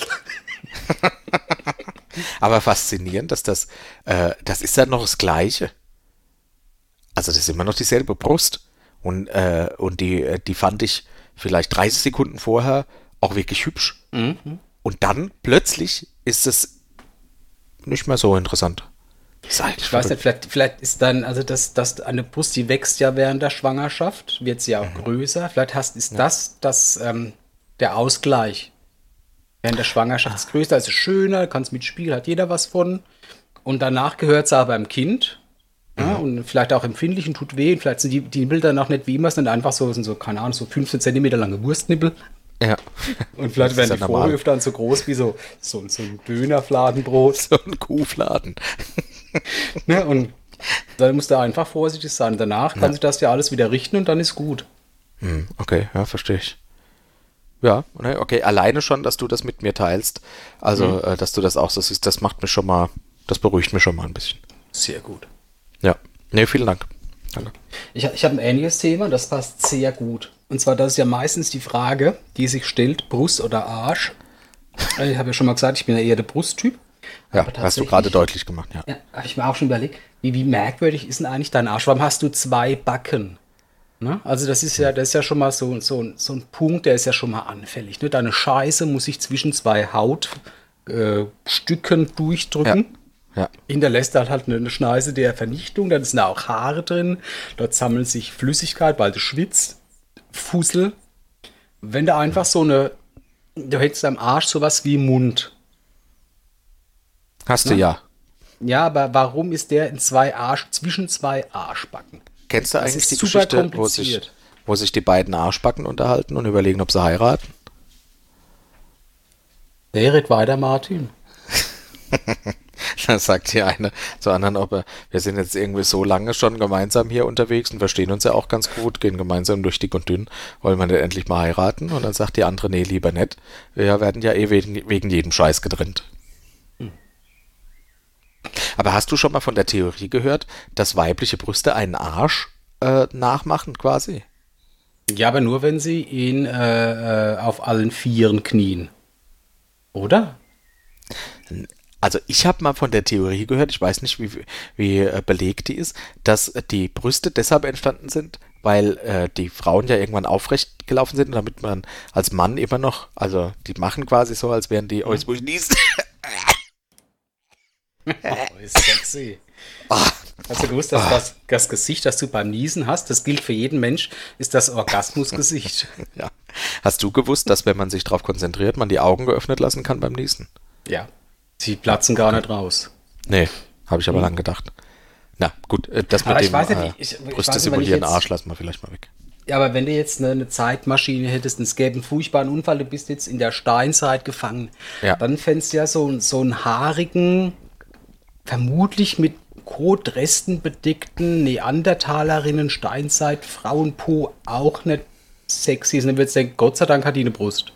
Speaker 2: Aber faszinierend, dass das, äh, das ist ja noch das Gleiche. Also das ist immer noch dieselbe Brust. Und, äh, und die, äh, die fand ich vielleicht dreißig Sekunden vorher auch wirklich hübsch. Und und dann plötzlich ist es nicht mehr so interessant.
Speaker 1: Ich weiß nicht, vielleicht, vielleicht ist dann, also das, das eine Brust, die wächst ja während der Schwangerschaft, wird sie ja auch mhm. größer. Vielleicht hast, ist ja. das, das ähm, der Ausgleich. Während der Schwangerschaft ist größer, also schöner, kannst mitspielen, hat jeder was von. Und danach gehört es aber beim Kind. Ja, mhm. Und vielleicht auch empfindlich und tut weh. Und vielleicht sind die, die Nippel dann auch nicht wie immer, sind einfach so, sind so, keine Ahnung, so fünfzehn Zentimeter lange Wurstnippel.
Speaker 2: Ja.
Speaker 1: Und vielleicht werden die Vorhöfe dann so groß wie so, so, so ein Dönerfladenbrot.
Speaker 2: So ein Kuhfladen.
Speaker 1: Ne, und dann musst du einfach vorsichtig sein. Danach kann ja. sich das ja alles wieder richten und dann ist gut.
Speaker 2: Hm, okay, ja, verstehe ich. Ja, okay, alleine schon, dass du das mit mir teilst, also, mhm. äh, dass du das auch so siehst, das macht mich schon mal, das beruhigt mich schon mal ein bisschen.
Speaker 1: Sehr gut.
Speaker 2: Ja, nee, vielen Dank. Danke.
Speaker 1: Ich, ich habe ein ähnliches Thema, das passt sehr gut. Und zwar, das ist ja meistens die Frage, die sich stellt, Brust oder Arsch. Ich habe ja schon mal gesagt, ich bin ja eher der Brusttyp.
Speaker 2: Ja, hast du gerade deutlich gemacht, ja.
Speaker 1: Ja, habe ich mir auch schon überlegt, wie, wie merkwürdig ist denn eigentlich dein Arsch? Warum hast du zwei Backen? Ne? Also das ist ja, das ist ja schon mal so, so, so ein Punkt, der ist ja schon mal anfällig. Ne? Deine Scheiße muss sich zwischen zwei Hautstücken äh, durchdrücken.
Speaker 2: Ja. Ja.
Speaker 1: Hinterlässt halt, halt eine Schneise der Vernichtung, dann sind da auch Haare drin, dort sammelt sich Flüssigkeit, weil du schwitzt, Fussel. Wenn du einfach so eine, du hättest am Arsch sowas wie Mund.
Speaker 2: Hast du ja.
Speaker 1: Ja, aber warum ist der in zwei Arsch, zwischen zwei Arschbacken?
Speaker 2: Kennst du eigentlich die Geschichte, wo sich, wo sich die beiden Arschbacken unterhalten und überlegen, ob sie heiraten?
Speaker 1: Der redet weiter, Martin.
Speaker 2: Da sagt hier einer zu anderen, ob er, wir sind jetzt irgendwie so lange schon gemeinsam hier unterwegs und verstehen uns ja auch ganz gut, gehen gemeinsam durch dick und dünn, wollen wir denn endlich mal heiraten? Und dann sagt die andere, nee, lieber nicht. Wir werden ja eh wegen, wegen jedem Scheiß getrennt. Aber hast du schon mal von der Theorie gehört, dass weibliche Brüste einen Arsch äh, nachmachen quasi?
Speaker 1: Ja, aber nur, wenn sie ihn äh, äh, auf allen Vieren knien. Oder?
Speaker 2: Also ich habe mal von der Theorie gehört, ich weiß nicht, wie, wie äh, belegt die ist, dass die Brüste deshalb entstanden sind, weil äh, die Frauen ja irgendwann aufrecht gelaufen sind, damit man als Mann immer noch, also die machen quasi so, als wären die, oh, jetzt muss ich niesen.
Speaker 1: Oh, ist sexy. Oh. Hast du gewusst, dass oh. das, das Gesicht, das du beim Niesen hast, das gilt für jeden Mensch, ist das Orgasmusgesicht.
Speaker 2: Ja. Hast du gewusst, dass wenn man sich darauf konzentriert, man die Augen geöffnet lassen kann beim Niesen?
Speaker 1: Ja. Sie platzen gar nicht raus.
Speaker 2: Nee, habe ich aber hm. lang gedacht. Na gut, das mit
Speaker 1: aber
Speaker 2: dem
Speaker 1: nicht, äh, ich, ich,
Speaker 2: Brüste simulieren Arsch lassen wir vielleicht mal weg.
Speaker 1: Ja, aber wenn du jetzt eine, eine Zeitmaschine hättest und es gäbe einen furchtbaren Unfall, du bist jetzt in der Steinzeit gefangen, ja. dann fändest du ja so, so einen haarigen, vermutlich mit Kotresten bedeckten Neandertalerinnen, Steinzeit, Frauenpo auch nicht sexy. Und dann würdest du denken, Gott sei Dank hat die eine Brust.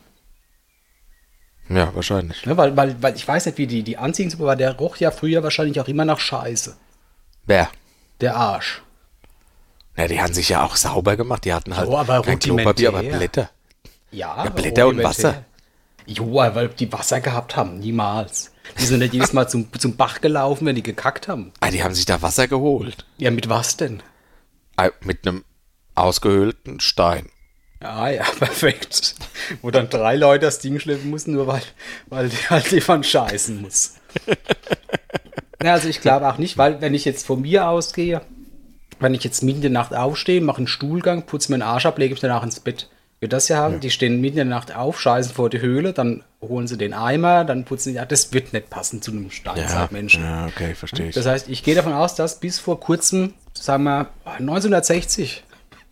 Speaker 2: Ja, wahrscheinlich.
Speaker 1: Ja, weil, weil, weil ich weiß nicht, wie die, die Anziehungsprobe war, der roch ja früher wahrscheinlich auch immer nach Scheiße.
Speaker 2: Wer?
Speaker 1: Der Arsch.
Speaker 2: Na, die haben sich ja auch sauber gemacht. Die hatten halt
Speaker 1: jo, aber
Speaker 2: kein Klopapier, aber Blätter.
Speaker 1: Ja,
Speaker 2: ja Blätter und Wasser.
Speaker 1: Jo, weil die Wasser gehabt haben, niemals. Die sind nicht jedes Mal zum, zum Bach gelaufen, wenn die gekackt haben.
Speaker 2: Ah, die haben sich da Wasser geholt.
Speaker 1: Ja, mit was denn?
Speaker 2: Ah, mit einem ausgehöhlten Stein.
Speaker 1: Ah ja, perfekt. Wo dann drei Leute das Ding schleppen mussten, nur weil, weil die halt jemand scheißen muss. Ja, also ich glaube auch nicht, weil wenn ich jetzt von mir ausgehe, wenn ich jetzt mitten in der Nacht aufstehe, mache einen Stuhlgang, putze mir den Arsch ab, lege ich danach ins Bett. Wir das ja haben, ja. Die stehen mitten in der Nacht auf, scheißen vor die Höhle, dann holen sie den Eimer, dann putzen sie, ja, das wird nicht passen zu einem Steinzeitmenschen.
Speaker 2: Ja, ja, okay, verstehe ich.
Speaker 1: Das heißt, ich gehe davon aus, dass bis vor kurzem, sagen wir, neunzehnhundertsechzig,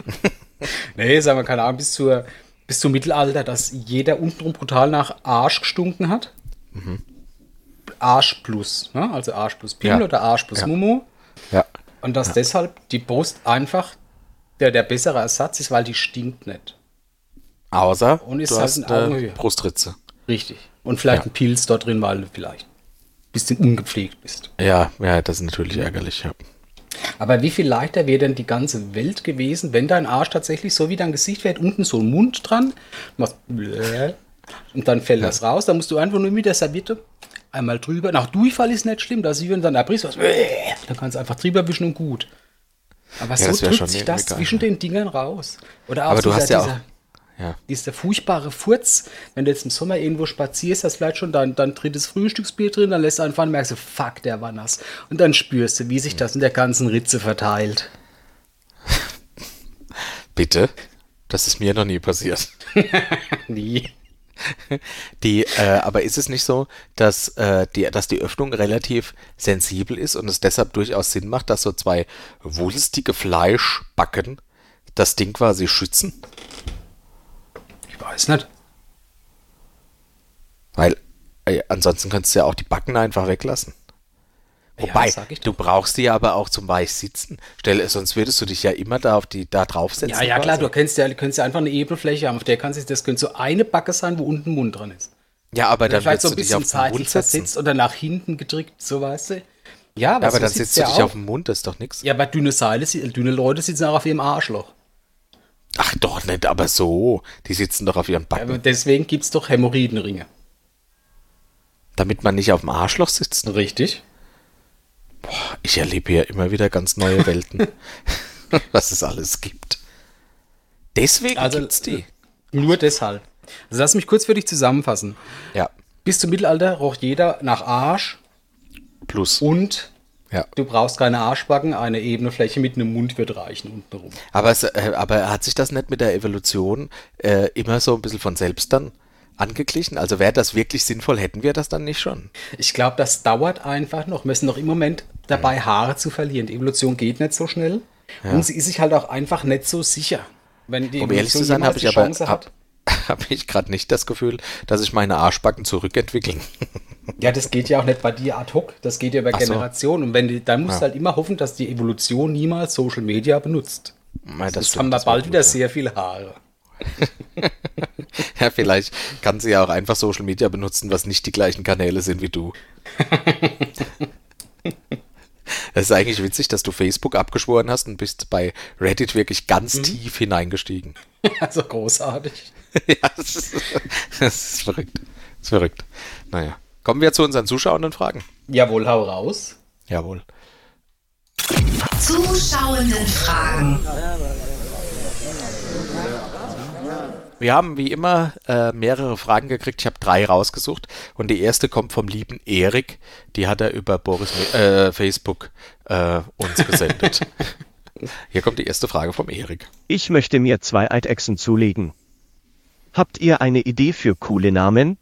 Speaker 1: nee, sagen wir, keine Ahnung, bis zur, bis zum Mittelalter, dass jeder untenrum brutal nach Arsch gestunken hat. Mhm. Arsch plus, ne? Also Arsch plus Pimmel ja. oder Arsch plus
Speaker 2: ja.
Speaker 1: Mumu.
Speaker 2: Ja.
Speaker 1: Und dass
Speaker 2: ja.
Speaker 1: deshalb die Brust einfach der, der bessere Ersatz ist, weil die stinkt nicht.
Speaker 2: Außer
Speaker 1: und ist
Speaker 2: du
Speaker 1: halt
Speaker 2: hast
Speaker 1: eine
Speaker 2: eine Brustritze.
Speaker 1: Richtig. Und vielleicht ja. ein Pilz dort drin, weil du vielleicht ein bisschen ungepflegt bist.
Speaker 2: Ja, ja, das ist natürlich ärgerlich, ja.
Speaker 1: Aber wie viel leichter wäre denn die ganze Welt gewesen, wenn dein Arsch tatsächlich so wie dein Gesicht wäre, unten so ein Mund dran, machst und dann fällt ja. das raus, dann musst du einfach nur mit der Serviette einmal drüber. Nach Durchfall ist nicht schlimm, da sie wenn dann erbrichst, dann kannst du einfach drüber wischen und gut. Aber ja, so drückt sich das geil, zwischen ja. den Dingern raus. Oder auch
Speaker 2: aber du
Speaker 1: dieser,
Speaker 2: hast ja
Speaker 1: dieser,
Speaker 2: auch Ja.
Speaker 1: Dieser furchtbare Furz, wenn du jetzt im Sommer irgendwo spazierst, hast vielleicht schon dein, dein drittes Frühstücksbier drin, dann lässt du einfach und merkst du, fuck, der war nass. Und dann spürst du, wie sich das in der ganzen Ritze verteilt.
Speaker 2: Bitte? Das ist mir noch nie passiert.
Speaker 1: Nie.
Speaker 2: Die, äh, aber ist es nicht so, dass, äh, die, dass die Öffnung relativ sensibel ist und es deshalb durchaus Sinn macht, dass so zwei wulstige Fleischbacken das Ding quasi schützen?
Speaker 1: Ich weiß nicht.
Speaker 2: Weil äh, ansonsten könntest du ja auch die Backen einfach weglassen. Wobei,
Speaker 1: das sag ich
Speaker 2: du
Speaker 1: doch.
Speaker 2: brauchst die aber auch zum Weichsitzen. Stell, sonst würdest du dich ja immer da auf die da draufsetzen.
Speaker 1: Ja, ja, klar,
Speaker 2: quasi.
Speaker 1: du könntest ja, du könntest ja einfach eine Ebenfläche haben, auf der kannst du, das könnte so eine Backe sein, wo unten Mund dran ist.
Speaker 2: Ja, aber dann
Speaker 1: Vielleicht
Speaker 2: würdest
Speaker 1: so ein
Speaker 2: du dich
Speaker 1: bisschen
Speaker 2: auf den
Speaker 1: zeitlich
Speaker 2: Mund setzen.
Speaker 1: versetzt oder nach hinten gedrückt, so weißt du. Ja, aber,
Speaker 2: Ja, aber
Speaker 1: so
Speaker 2: dann
Speaker 1: sitzt
Speaker 2: sitzt du
Speaker 1: der
Speaker 2: dich
Speaker 1: auch.
Speaker 2: auf dem Mund, das ist doch nichts.
Speaker 1: Ja, aber dünne Seile, dünne Leute sitzen auch auf ihrem Arschloch.
Speaker 2: Ach doch nicht, aber so. Die sitzen doch auf ihren Backen.
Speaker 1: Aber deswegen gibt es doch Hämorrhoidenringe.
Speaker 2: Damit man nicht auf dem Arschloch sitzt.
Speaker 1: Richtig.
Speaker 2: Ich erlebe hier immer wieder ganz neue Welten. Was es alles gibt. Deswegen
Speaker 1: Also,
Speaker 2: gibt's die.
Speaker 1: Nur deshalb. Also lass mich kurz für dich zusammenfassen.
Speaker 2: Ja,
Speaker 1: Bis zum Mittelalter roch jeder nach Arsch
Speaker 2: plus.
Speaker 1: und
Speaker 2: Ja.
Speaker 1: du brauchst keine Arschbacken, eine ebene Fläche mit einem Mund wird reichen untenrum.
Speaker 2: Aber, es, äh, aber hat sich das nicht mit der Evolution äh, immer so ein bisschen von selbst dann angeglichen? Also wäre das wirklich sinnvoll, hätten wir das dann nicht schon?
Speaker 1: Ich glaube, das dauert einfach noch. Wir sind noch im Moment dabei, Haare zu verlieren. Die Evolution geht nicht so schnell. Und sie ist sich halt auch einfach nicht so sicher. Wenn die
Speaker 2: Um ehrlich zu sein, habe ich aber hab, hab ich gerade nicht das Gefühl, dass sich meine Arschbacken zurückentwickeln.
Speaker 1: Ja, das geht ja auch nicht bei dir ad hoc. Das geht ja über
Speaker 2: Ach so.
Speaker 1: Generationen. Und wenn die, dann musst
Speaker 2: Ja.
Speaker 1: du halt immer hoffen, dass die Evolution niemals Social Media benutzt.
Speaker 2: Nein,
Speaker 1: Das
Speaker 2: stimmt,
Speaker 1: haben wir
Speaker 2: das wär
Speaker 1: bald
Speaker 2: gut,
Speaker 1: wieder
Speaker 2: ja.
Speaker 1: sehr viele Haare.
Speaker 2: Ja, vielleicht kann sie ja auch einfach Social Media benutzen, was nicht die gleichen Kanäle sind wie du. Es ist eigentlich witzig, dass du Facebook abgeschworen hast und bist bei Reddit wirklich ganz
Speaker 1: Mhm.
Speaker 2: tief hineingestiegen.
Speaker 1: Also großartig.
Speaker 2: Ja, das ist, das ist verrückt. Das ist verrückt. Naja, kommen wir zu unseren zuschauenden Fragen.
Speaker 1: Jawohl, hau raus.
Speaker 2: Jawohl.
Speaker 5: Zuschauenden Fragen.
Speaker 2: Wir haben wie immer äh, mehrere Fragen gekriegt. Ich habe drei rausgesucht und die erste kommt vom lieben Erik. Die hat er über Boris äh, Facebook äh, uns gesendet. Hier kommt die erste Frage vom Erik.
Speaker 9: Ich möchte mir zwei Eidechsen zulegen. Habt ihr eine Idee für coole Namen?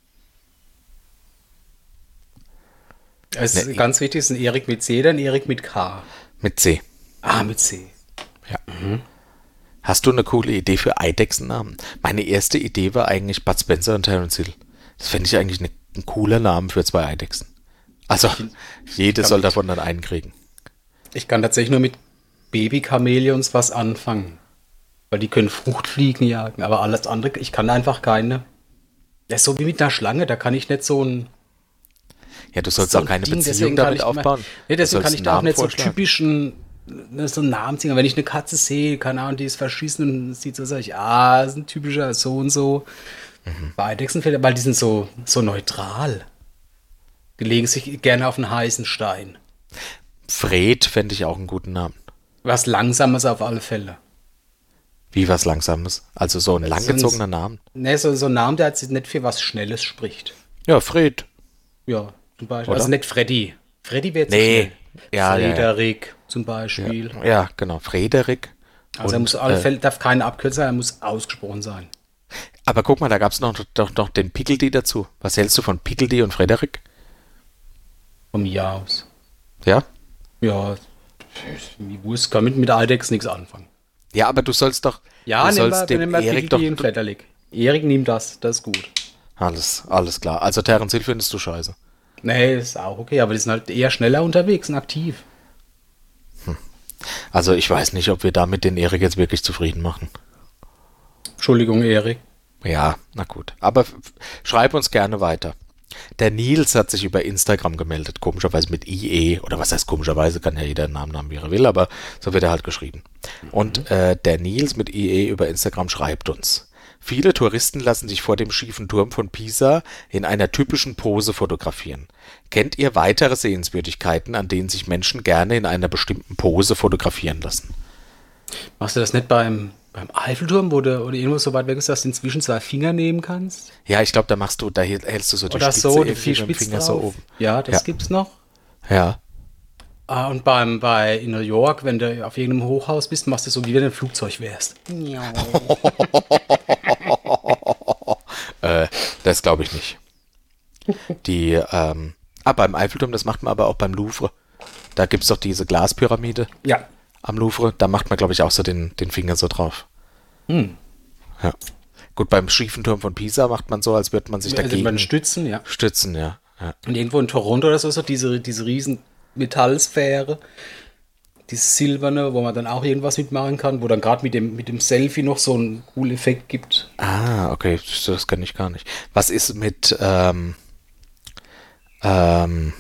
Speaker 1: Es ist
Speaker 2: Nee.
Speaker 1: ganz wichtig, es ist ein Erik mit C oder ein Erik mit K.
Speaker 2: Mit C.
Speaker 1: Ah, mit C.
Speaker 2: Ja. Hast du eine coole Idee für Eidechsennamen? Meine erste Idee war eigentlich Bud Spencer und Terence Hill. Das fände ich eigentlich ne, ein cooler Name für zwei Eidechsen. Also, jede soll davon dann einen kriegen.
Speaker 1: Ich kann tatsächlich nur mit Baby-Chamäleons was anfangen. Weil die können Fruchtfliegen jagen, aber alles andere, ich kann einfach keine. Ja, so wie mit einer Schlange, da kann ich nicht so ein.
Speaker 2: Ja, du sollst
Speaker 1: so
Speaker 2: auch
Speaker 1: ein
Speaker 2: keine
Speaker 1: Ding,
Speaker 2: Beziehung
Speaker 1: deswegen kann
Speaker 2: damit
Speaker 1: ich
Speaker 2: aufbauen.
Speaker 1: Immer, nee,
Speaker 2: Du
Speaker 1: deswegen
Speaker 2: sollst
Speaker 1: kann ich
Speaker 2: einen
Speaker 1: da auch
Speaker 2: Namen
Speaker 1: nicht so
Speaker 2: vorschlagen.
Speaker 1: typischen, ne, so einen Namen ziehen. Wenn ich eine Katze sehe, keine Ahnung, die ist verschissen und sieht so, sag ich, ah, das ist ein typischer so und so.
Speaker 2: Mhm.
Speaker 1: Bei Eidechsenfällen, weil die sind so, so neutral. Die legen sich gerne auf einen heißen Stein.
Speaker 2: Fred fände ich auch einen guten Namen.
Speaker 1: Was Langsames auf alle Fälle.
Speaker 2: Wie was Langsames. Also so ein langgezogener Name.
Speaker 1: Ne, so, so ein Name, der jetzt nicht für was Schnelles spricht.
Speaker 2: Ja, Fred.
Speaker 1: Ja, zum Beispiel.
Speaker 2: Oder?
Speaker 1: Also nicht Freddy. Freddy wäre zu
Speaker 2: Nee.
Speaker 1: schnell.
Speaker 2: Ja, ja, ja.
Speaker 1: Frederik zum Beispiel.
Speaker 2: Ja, genau. Frederik.
Speaker 1: Also er
Speaker 2: Und,
Speaker 1: muss auf alle
Speaker 2: äh,
Speaker 1: Fälle, darf keine Abkürzung sein, er muss ausgesprochen sein.
Speaker 2: Aber guck mal, da gab es noch, doch noch den Pickledy dazu. Was hältst du von Pickledy und Frederik?
Speaker 1: Von mir aus.
Speaker 2: Ja?
Speaker 1: Ja, mir Wurst kann mit, mit Eidechs nichts anfangen.
Speaker 2: Ja, aber du sollst doch.
Speaker 1: Ja,
Speaker 2: du
Speaker 1: nehmen
Speaker 2: sollst
Speaker 1: wir,
Speaker 2: dem
Speaker 1: nehmen wir
Speaker 2: Erik doch.
Speaker 1: Pickledy und Frederik. Erik, nimm das, das ist gut.
Speaker 2: Alles, alles klar. Also Terence Hill findest du scheiße.
Speaker 1: Nee, ist auch okay, aber die sind halt eher schneller unterwegs und aktiv.
Speaker 2: Also ich weiß nicht, ob wir damit den Erik jetzt wirklich zufrieden machen.
Speaker 1: Entschuldigung, Erik.
Speaker 2: Ja, na gut. Aber f- f- schreib uns gerne weiter. Der Nils hat sich über Instagram gemeldet, komischerweise mit I E, oder was heißt komischerweise, kann ja jeder einen Namen haben, wie er will, aber so wird er halt geschrieben. Und äh, der Nils mit I E über Instagram schreibt uns: Viele Touristen lassen sich vor dem schiefen Turm von Pisa in einer typischen Pose fotografieren. Kennt ihr weitere Sehenswürdigkeiten, an denen sich Menschen gerne in einer bestimmten Pose fotografieren lassen?
Speaker 1: Machst du das nicht beim Beim Eiffelturm, wo du oder irgendwo so weit weg ist, dass du inzwischen zwei Finger nehmen kannst.
Speaker 2: Ja, ich glaube, da machst du, da hältst du so die
Speaker 1: Oder
Speaker 2: Spitze
Speaker 1: so, die
Speaker 2: irgendwie
Speaker 1: vier
Speaker 2: mit dem
Speaker 1: Spitzen
Speaker 2: Finger
Speaker 1: drauf.
Speaker 2: so oben.
Speaker 1: Ja, das
Speaker 2: Ja.
Speaker 1: gibt's noch.
Speaker 2: Ja.
Speaker 1: Ah, und beim, bei in New York, wenn du auf irgendeinem Hochhaus bist, machst du so, wie wenn du ein Flugzeug wärst.
Speaker 2: äh, das glaube ich nicht. Die, ähm, ah, beim Eiffelturm, das macht man aber auch beim Louvre. Da gibt es doch diese Glaspyramide
Speaker 1: Ja.
Speaker 2: am Louvre. Da macht man, glaube ich, auch so den, den Finger so drauf.
Speaker 1: Hm.
Speaker 2: Ja. Gut, beim schiefen Turm von Pisa macht man so, als würde man sich
Speaker 1: Also
Speaker 2: dagegen
Speaker 1: man stützen, ja.
Speaker 2: stützen, ja. ja.
Speaker 1: Und irgendwo in Toronto oder so, so diese, diese riesen Metallsphäre, dieses Silberne, wo man dann auch irgendwas mitmachen kann, wo dann gerade mit dem, mit dem Selfie noch so einen coolen Effekt gibt.
Speaker 2: Ah, okay, das, das kenne ich gar nicht. Was ist mit, ähm, ähm,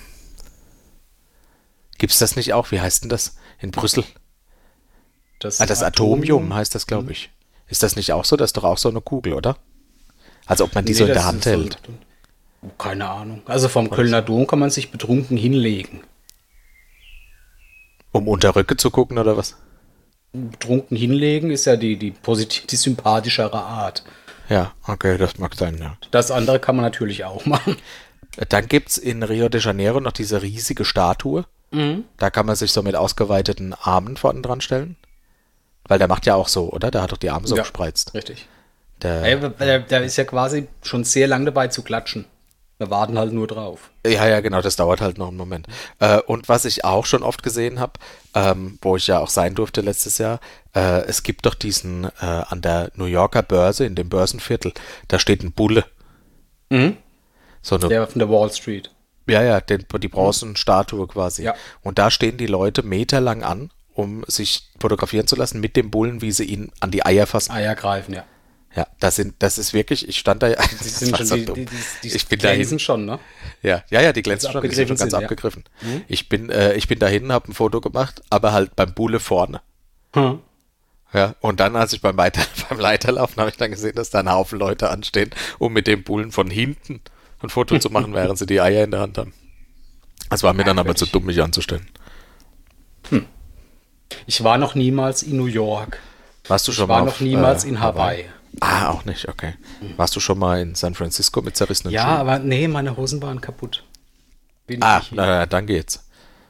Speaker 2: gibt's das nicht auch? Wie heißt denn das? In Brüssel?
Speaker 1: Das,
Speaker 2: Ah, das Atomium heißt das, glaube ich. Ist das nicht auch so? Das ist doch auch so eine Kugel, oder? Also ob man die
Speaker 1: Nee,
Speaker 2: so in
Speaker 1: das
Speaker 2: der Hand
Speaker 1: ist so-
Speaker 2: hält.
Speaker 1: Keine Ahnung. Also vom Kölner Dom kann man sich betrunken hinlegen.
Speaker 2: Um unter Röcke zu gucken, oder was?
Speaker 1: Betrunken hinlegen ist ja die, die positiv, die sympathischere Art.
Speaker 2: Ja, okay, das mag sein, ja.
Speaker 1: Das andere kann man natürlich auch machen.
Speaker 2: Dann gibt's in Rio de Janeiro noch diese riesige Statue.
Speaker 1: Mhm.
Speaker 2: Da kann man sich so mit ausgeweiteten Armen vorne dran stellen. Weil der macht ja auch so, oder? Der hat doch die Arme so
Speaker 1: Ja.
Speaker 2: gespreizt.
Speaker 1: Richtig.
Speaker 2: Der,
Speaker 1: Der, der, der ist ja quasi schon sehr lang dabei zu klatschen. Wir warten halt nur drauf.
Speaker 2: Ja, ja, genau, das dauert halt noch einen Moment. Äh, und was ich auch schon oft gesehen habe, ähm, wo ich ja auch sein durfte letztes Jahr, äh, es gibt doch diesen, äh, an der New Yorker Börse, in dem Börsenviertel, da steht ein Bulle.
Speaker 1: Mhm.
Speaker 2: So eine,
Speaker 1: Der von der Wall Street.
Speaker 2: ja, ja, den, die Bronzenstatue quasi.
Speaker 1: Ja.
Speaker 2: Und da stehen die Leute meterlang an, um sich fotografieren zu lassen mit dem Bullen, wie sie ihn an die Eier fassen.
Speaker 1: Eier greifen, ja.
Speaker 2: Ja, das sind, das ist wirklich, ich stand da,
Speaker 1: Die
Speaker 2: das
Speaker 1: sind
Speaker 2: war
Speaker 1: schon,
Speaker 2: so
Speaker 1: die,
Speaker 2: dumm.
Speaker 1: die, die, die
Speaker 2: ich bin dahin,
Speaker 1: glänzen schon, ne?
Speaker 2: ja, ja, ja, die glänzen
Speaker 1: Ganz
Speaker 2: schon, die sind schon ganz
Speaker 1: abgegriffen sind,
Speaker 2: abgegriffen.
Speaker 1: ja. Mhm.
Speaker 2: Ich bin, äh, ich bin dahin, habe ein Foto gemacht, aber halt beim Bulle vorne.
Speaker 1: Hm.
Speaker 2: Ja, und dann, als ich beim, Weiter, beim Leiterlaufen, habe ich dann gesehen, dass da ein Haufen Leute anstehen, um mit dem Bullen von hinten ein Foto zu machen, während sie die Eier in der Hand haben. Das war mir dann aber zu dumm, mich anzustellen.
Speaker 1: Ich war noch niemals in New York.
Speaker 2: Warst du schon
Speaker 1: Ich war
Speaker 2: mal
Speaker 1: noch
Speaker 2: auf,
Speaker 1: niemals
Speaker 2: äh,
Speaker 1: in Hawaii.
Speaker 2: Ah, auch nicht, okay. Warst du schon mal in San Francisco mit zerrissenen
Speaker 1: Ja,
Speaker 2: Schuhen?
Speaker 1: aber nee, meine Hosen waren kaputt. Bin
Speaker 2: Ah,
Speaker 1: ich
Speaker 2: na, na, dann geht's.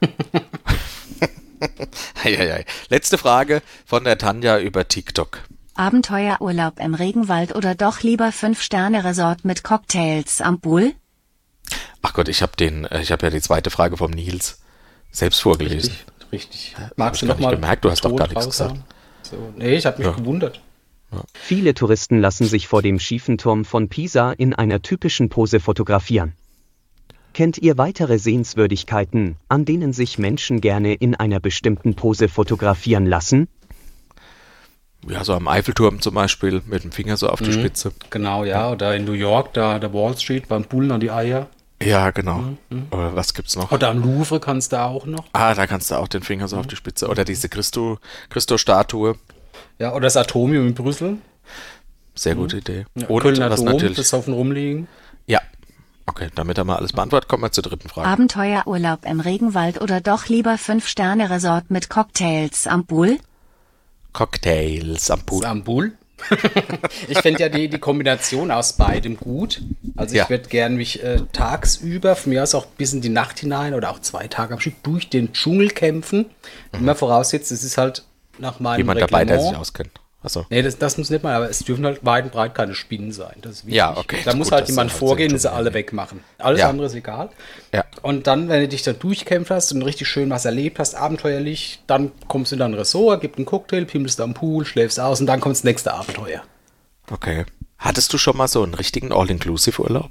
Speaker 2: Eieiei. Letzte Frage von der Tanja über TikTok.
Speaker 10: Abenteuerurlaub im Regenwald oder doch lieber Fünf-Sterne-Resort mit Cocktails am Pool?
Speaker 2: Ach Gott, ich habe den, äh, ich habe ja die zweite Frage vom Nils selbst vorgelesen.
Speaker 1: Richtig, richtig.
Speaker 2: Hab
Speaker 1: Magst
Speaker 2: ich
Speaker 1: du
Speaker 2: gar
Speaker 1: noch
Speaker 2: nicht
Speaker 1: mal
Speaker 2: gemerkt, du hast doch
Speaker 1: Ton
Speaker 2: gar nichts
Speaker 1: raushauen?
Speaker 2: gesagt.
Speaker 1: So, nee, ich habe mich
Speaker 2: Ja.
Speaker 1: gewundert.
Speaker 9: Viele Touristen lassen sich vor dem schiefen Turm von Pisa in einer typischen Pose fotografieren. Kennt ihr weitere Sehenswürdigkeiten, an denen sich Menschen gerne in einer bestimmten Pose fotografieren lassen?
Speaker 2: Ja, so am Eiffelturm zum Beispiel, mit dem Finger so auf die
Speaker 1: Mhm.
Speaker 2: Spitze.
Speaker 1: Genau, ja. Oder in New York, da der Wall Street, beim Bullen an die Eier.
Speaker 2: Ja, genau.
Speaker 1: Mhm.
Speaker 2: Oder was gibt's noch?
Speaker 1: Oder am Louvre kannst du auch noch.
Speaker 2: Ah, da kannst du auch den Finger so
Speaker 1: Mhm.
Speaker 2: auf die Spitze. Oder diese Christo, Christo-Statue.
Speaker 1: Ja, oder das Atomium in Brüssel.
Speaker 2: Sehr gute Idee.
Speaker 1: Ja,
Speaker 2: Und
Speaker 1: Kölner
Speaker 2: was
Speaker 1: Dom,
Speaker 2: natürlich.
Speaker 1: das auf dem Rumliegen.
Speaker 2: Ja. Okay, damit haben wir alles beantwortet. Kommen wir zur dritten Frage.
Speaker 10: Abenteuerurlaub im Regenwald oder doch lieber Fünf-Sterne-Resort mit Cocktails am Pool?
Speaker 2: Cocktails am Pool.
Speaker 1: Am Pool. Ich finde ja die, die Kombination aus beidem gut. Also ich
Speaker 2: Ja.
Speaker 1: würde gern mich äh, tagsüber, von mir aus auch bis in die Nacht hinein oder auch zwei Tage am Stück durch den Dschungel kämpfen. Immer voraussetzt, es ist halt nach meinem
Speaker 2: Jemand dabei, der sich
Speaker 1: Reglement.
Speaker 2: auskennt. Achso.
Speaker 1: Nee, das, das muss nicht mal, aber es dürfen halt weit und breit keine Spinnen sein. Das ist wichtig.
Speaker 2: Ja, okay,
Speaker 1: Da
Speaker 2: ist
Speaker 1: muss
Speaker 2: gut,
Speaker 1: halt
Speaker 2: dass
Speaker 1: jemand
Speaker 2: du halt
Speaker 1: vorgehen
Speaker 2: den
Speaker 1: und sie
Speaker 2: Dschungel-
Speaker 1: alle wegmachen. Alles
Speaker 2: Ja.
Speaker 1: andere ist egal.
Speaker 2: Ja.
Speaker 1: Und dann, wenn du dich da durchkämpft hast und richtig schön was erlebt hast, abenteuerlich, dann kommst du in dein Ressort, gibt einen Cocktail, pimmelst am Pool, schläfst aus und dann kommt das nächste Abenteuer.
Speaker 2: Okay. Hattest du schon mal so einen richtigen All-Inclusive-Urlaub?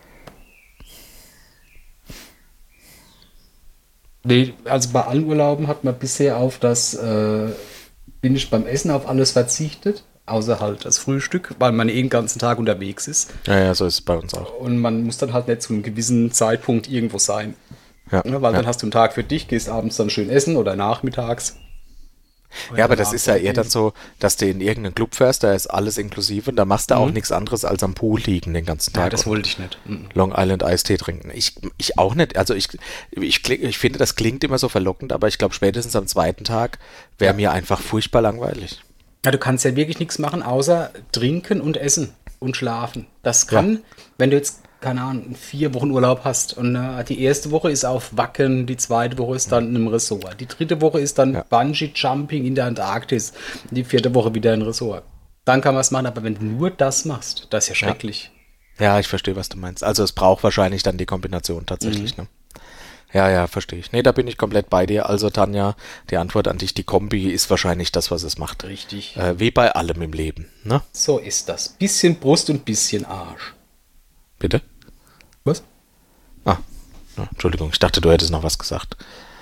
Speaker 1: Nee, also bei allen Urlauben hat man bisher auf das, äh, bin ich beim Essen auf alles verzichtet, außer halt das Frühstück, weil man eh den ganzen Tag unterwegs ist.
Speaker 2: Ja, ja, so ist es bei uns auch.
Speaker 1: Und man muss dann halt nicht zu einem gewissen Zeitpunkt irgendwo sein.
Speaker 2: Ja,
Speaker 1: Ne, weil
Speaker 2: ja.
Speaker 1: dann hast du einen Tag für dich, gehst abends dann schön essen oder nachmittags.
Speaker 2: Ja, aber
Speaker 1: Oder
Speaker 2: das ist ja eher dann
Speaker 1: abends.
Speaker 2: so, dass du in irgendeinen Club fährst, da ist alles inklusive und da machst du auch
Speaker 1: Mhm.
Speaker 2: nichts anderes als am Pool liegen den ganzen Tag.
Speaker 1: Ja, das
Speaker 2: und
Speaker 1: wollte ich nicht. Mhm.
Speaker 2: Long Island Eistee trinken. Ich, ich auch nicht. Also ich, ich, kling- ich finde, das klingt immer so verlockend, aber ich glaube, spätestens am zweiten Tag wäre
Speaker 1: Ja.
Speaker 2: mir einfach furchtbar langweilig.
Speaker 1: Ja, du kannst ja wirklich nichts machen, außer trinken und essen und schlafen. Das kann, ja. wenn du jetzt, keine Ahnung, vier Wochen Urlaub hast und äh, die erste Woche ist auf Wacken, die zweite Woche ist dann in einem Ressort, die dritte Woche ist dann ja. Bungee-Jumping in der Antarktis, die vierte Woche wieder ein Ressort. Dann kann man es machen, aber wenn du nur das machst, das ist ja schrecklich.
Speaker 2: Ja, ja, ich verstehe, was du meinst. Also es braucht wahrscheinlich dann die Kombination tatsächlich, mhm. ne? Ja, ja, verstehe ich. Nee, da bin ich komplett bei dir. Also Tanja, die Antwort an dich, die Kombi ist wahrscheinlich das, was es macht.
Speaker 1: Richtig.
Speaker 2: Äh, wie bei allem im Leben, ne?
Speaker 1: So ist das. Bisschen Brust und bisschen Arsch.
Speaker 2: Bitte?
Speaker 1: Was?
Speaker 2: Ah, ja, Entschuldigung, ich dachte, du hättest noch was gesagt.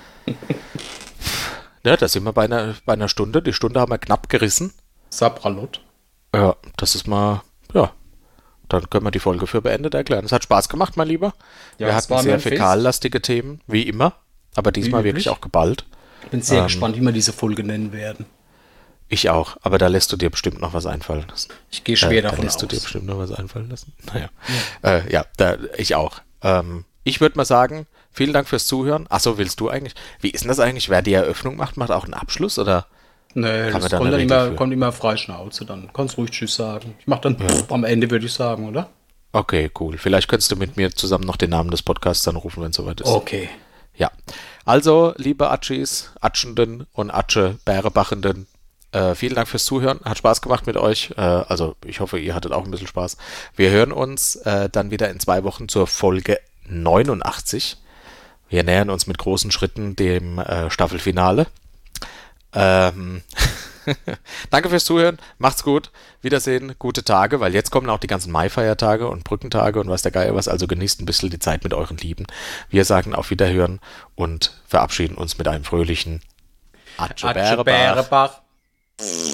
Speaker 2: Ja, da sind wir bei einer, bei einer Stunde. Die Stunde haben wir knapp gerissen.
Speaker 1: Sapralot.
Speaker 2: Ja, das ist mal, ja, dann können wir die Folge für beendet erklären. Es hat Spaß gemacht, mein Lieber. Ja, wir hatten sehr fäkallastige Themen, wie immer, aber diesmal wirklich auch geballt.
Speaker 1: Ich bin sehr ähm, gespannt, wie wir diese Folge nennen werden.
Speaker 2: Ich auch, aber da lässt du dir bestimmt noch was einfallen lassen.
Speaker 1: Ich gehe schwer
Speaker 2: äh,
Speaker 1: davon
Speaker 2: da lässt
Speaker 1: aus.
Speaker 2: du dir bestimmt noch was einfallen lassen. Naja, ja, äh, ja da, ich auch. Ähm, ich würde mal sagen, vielen Dank fürs Zuhören. Achso, willst du eigentlich, wie ist denn das eigentlich, wer die Eröffnung macht, macht auch einen Abschluss, oder?
Speaker 1: Nee, das kommt, dann immer, kommt immer frei Schnauze, dann kannst ruhig Tschüss sagen. Ich mach dann ja. am Ende, würde ich sagen, oder?
Speaker 2: Okay, cool. Vielleicht könntest du mit mir zusammen noch den Namen des Podcasts dann rufen, wenn es soweit ist.
Speaker 1: Okay.
Speaker 2: Ja. Also, liebe Atschis, Atschenden und Atsche-Bärebachenden, äh, vielen Dank fürs Zuhören. Hat Spaß gemacht mit euch. Äh, also, ich hoffe, ihr hattet auch ein bisschen Spaß. Wir hören uns äh, dann wieder in zwei Wochen zur Folge neunundachtzig. Wir nähern uns mit großen Schritten dem äh, Staffelfinale. Ähm, danke fürs Zuhören, macht's gut, Wiedersehen, gute Tage, weil jetzt kommen auch die ganzen Mai-Feiertage und Brückentage und was der Geier was, also genießt ein bisschen die Zeit mit euren Lieben. Wir sagen auf Wiederhören und verabschieden uns mit einem fröhlichen Atsche Bärebach.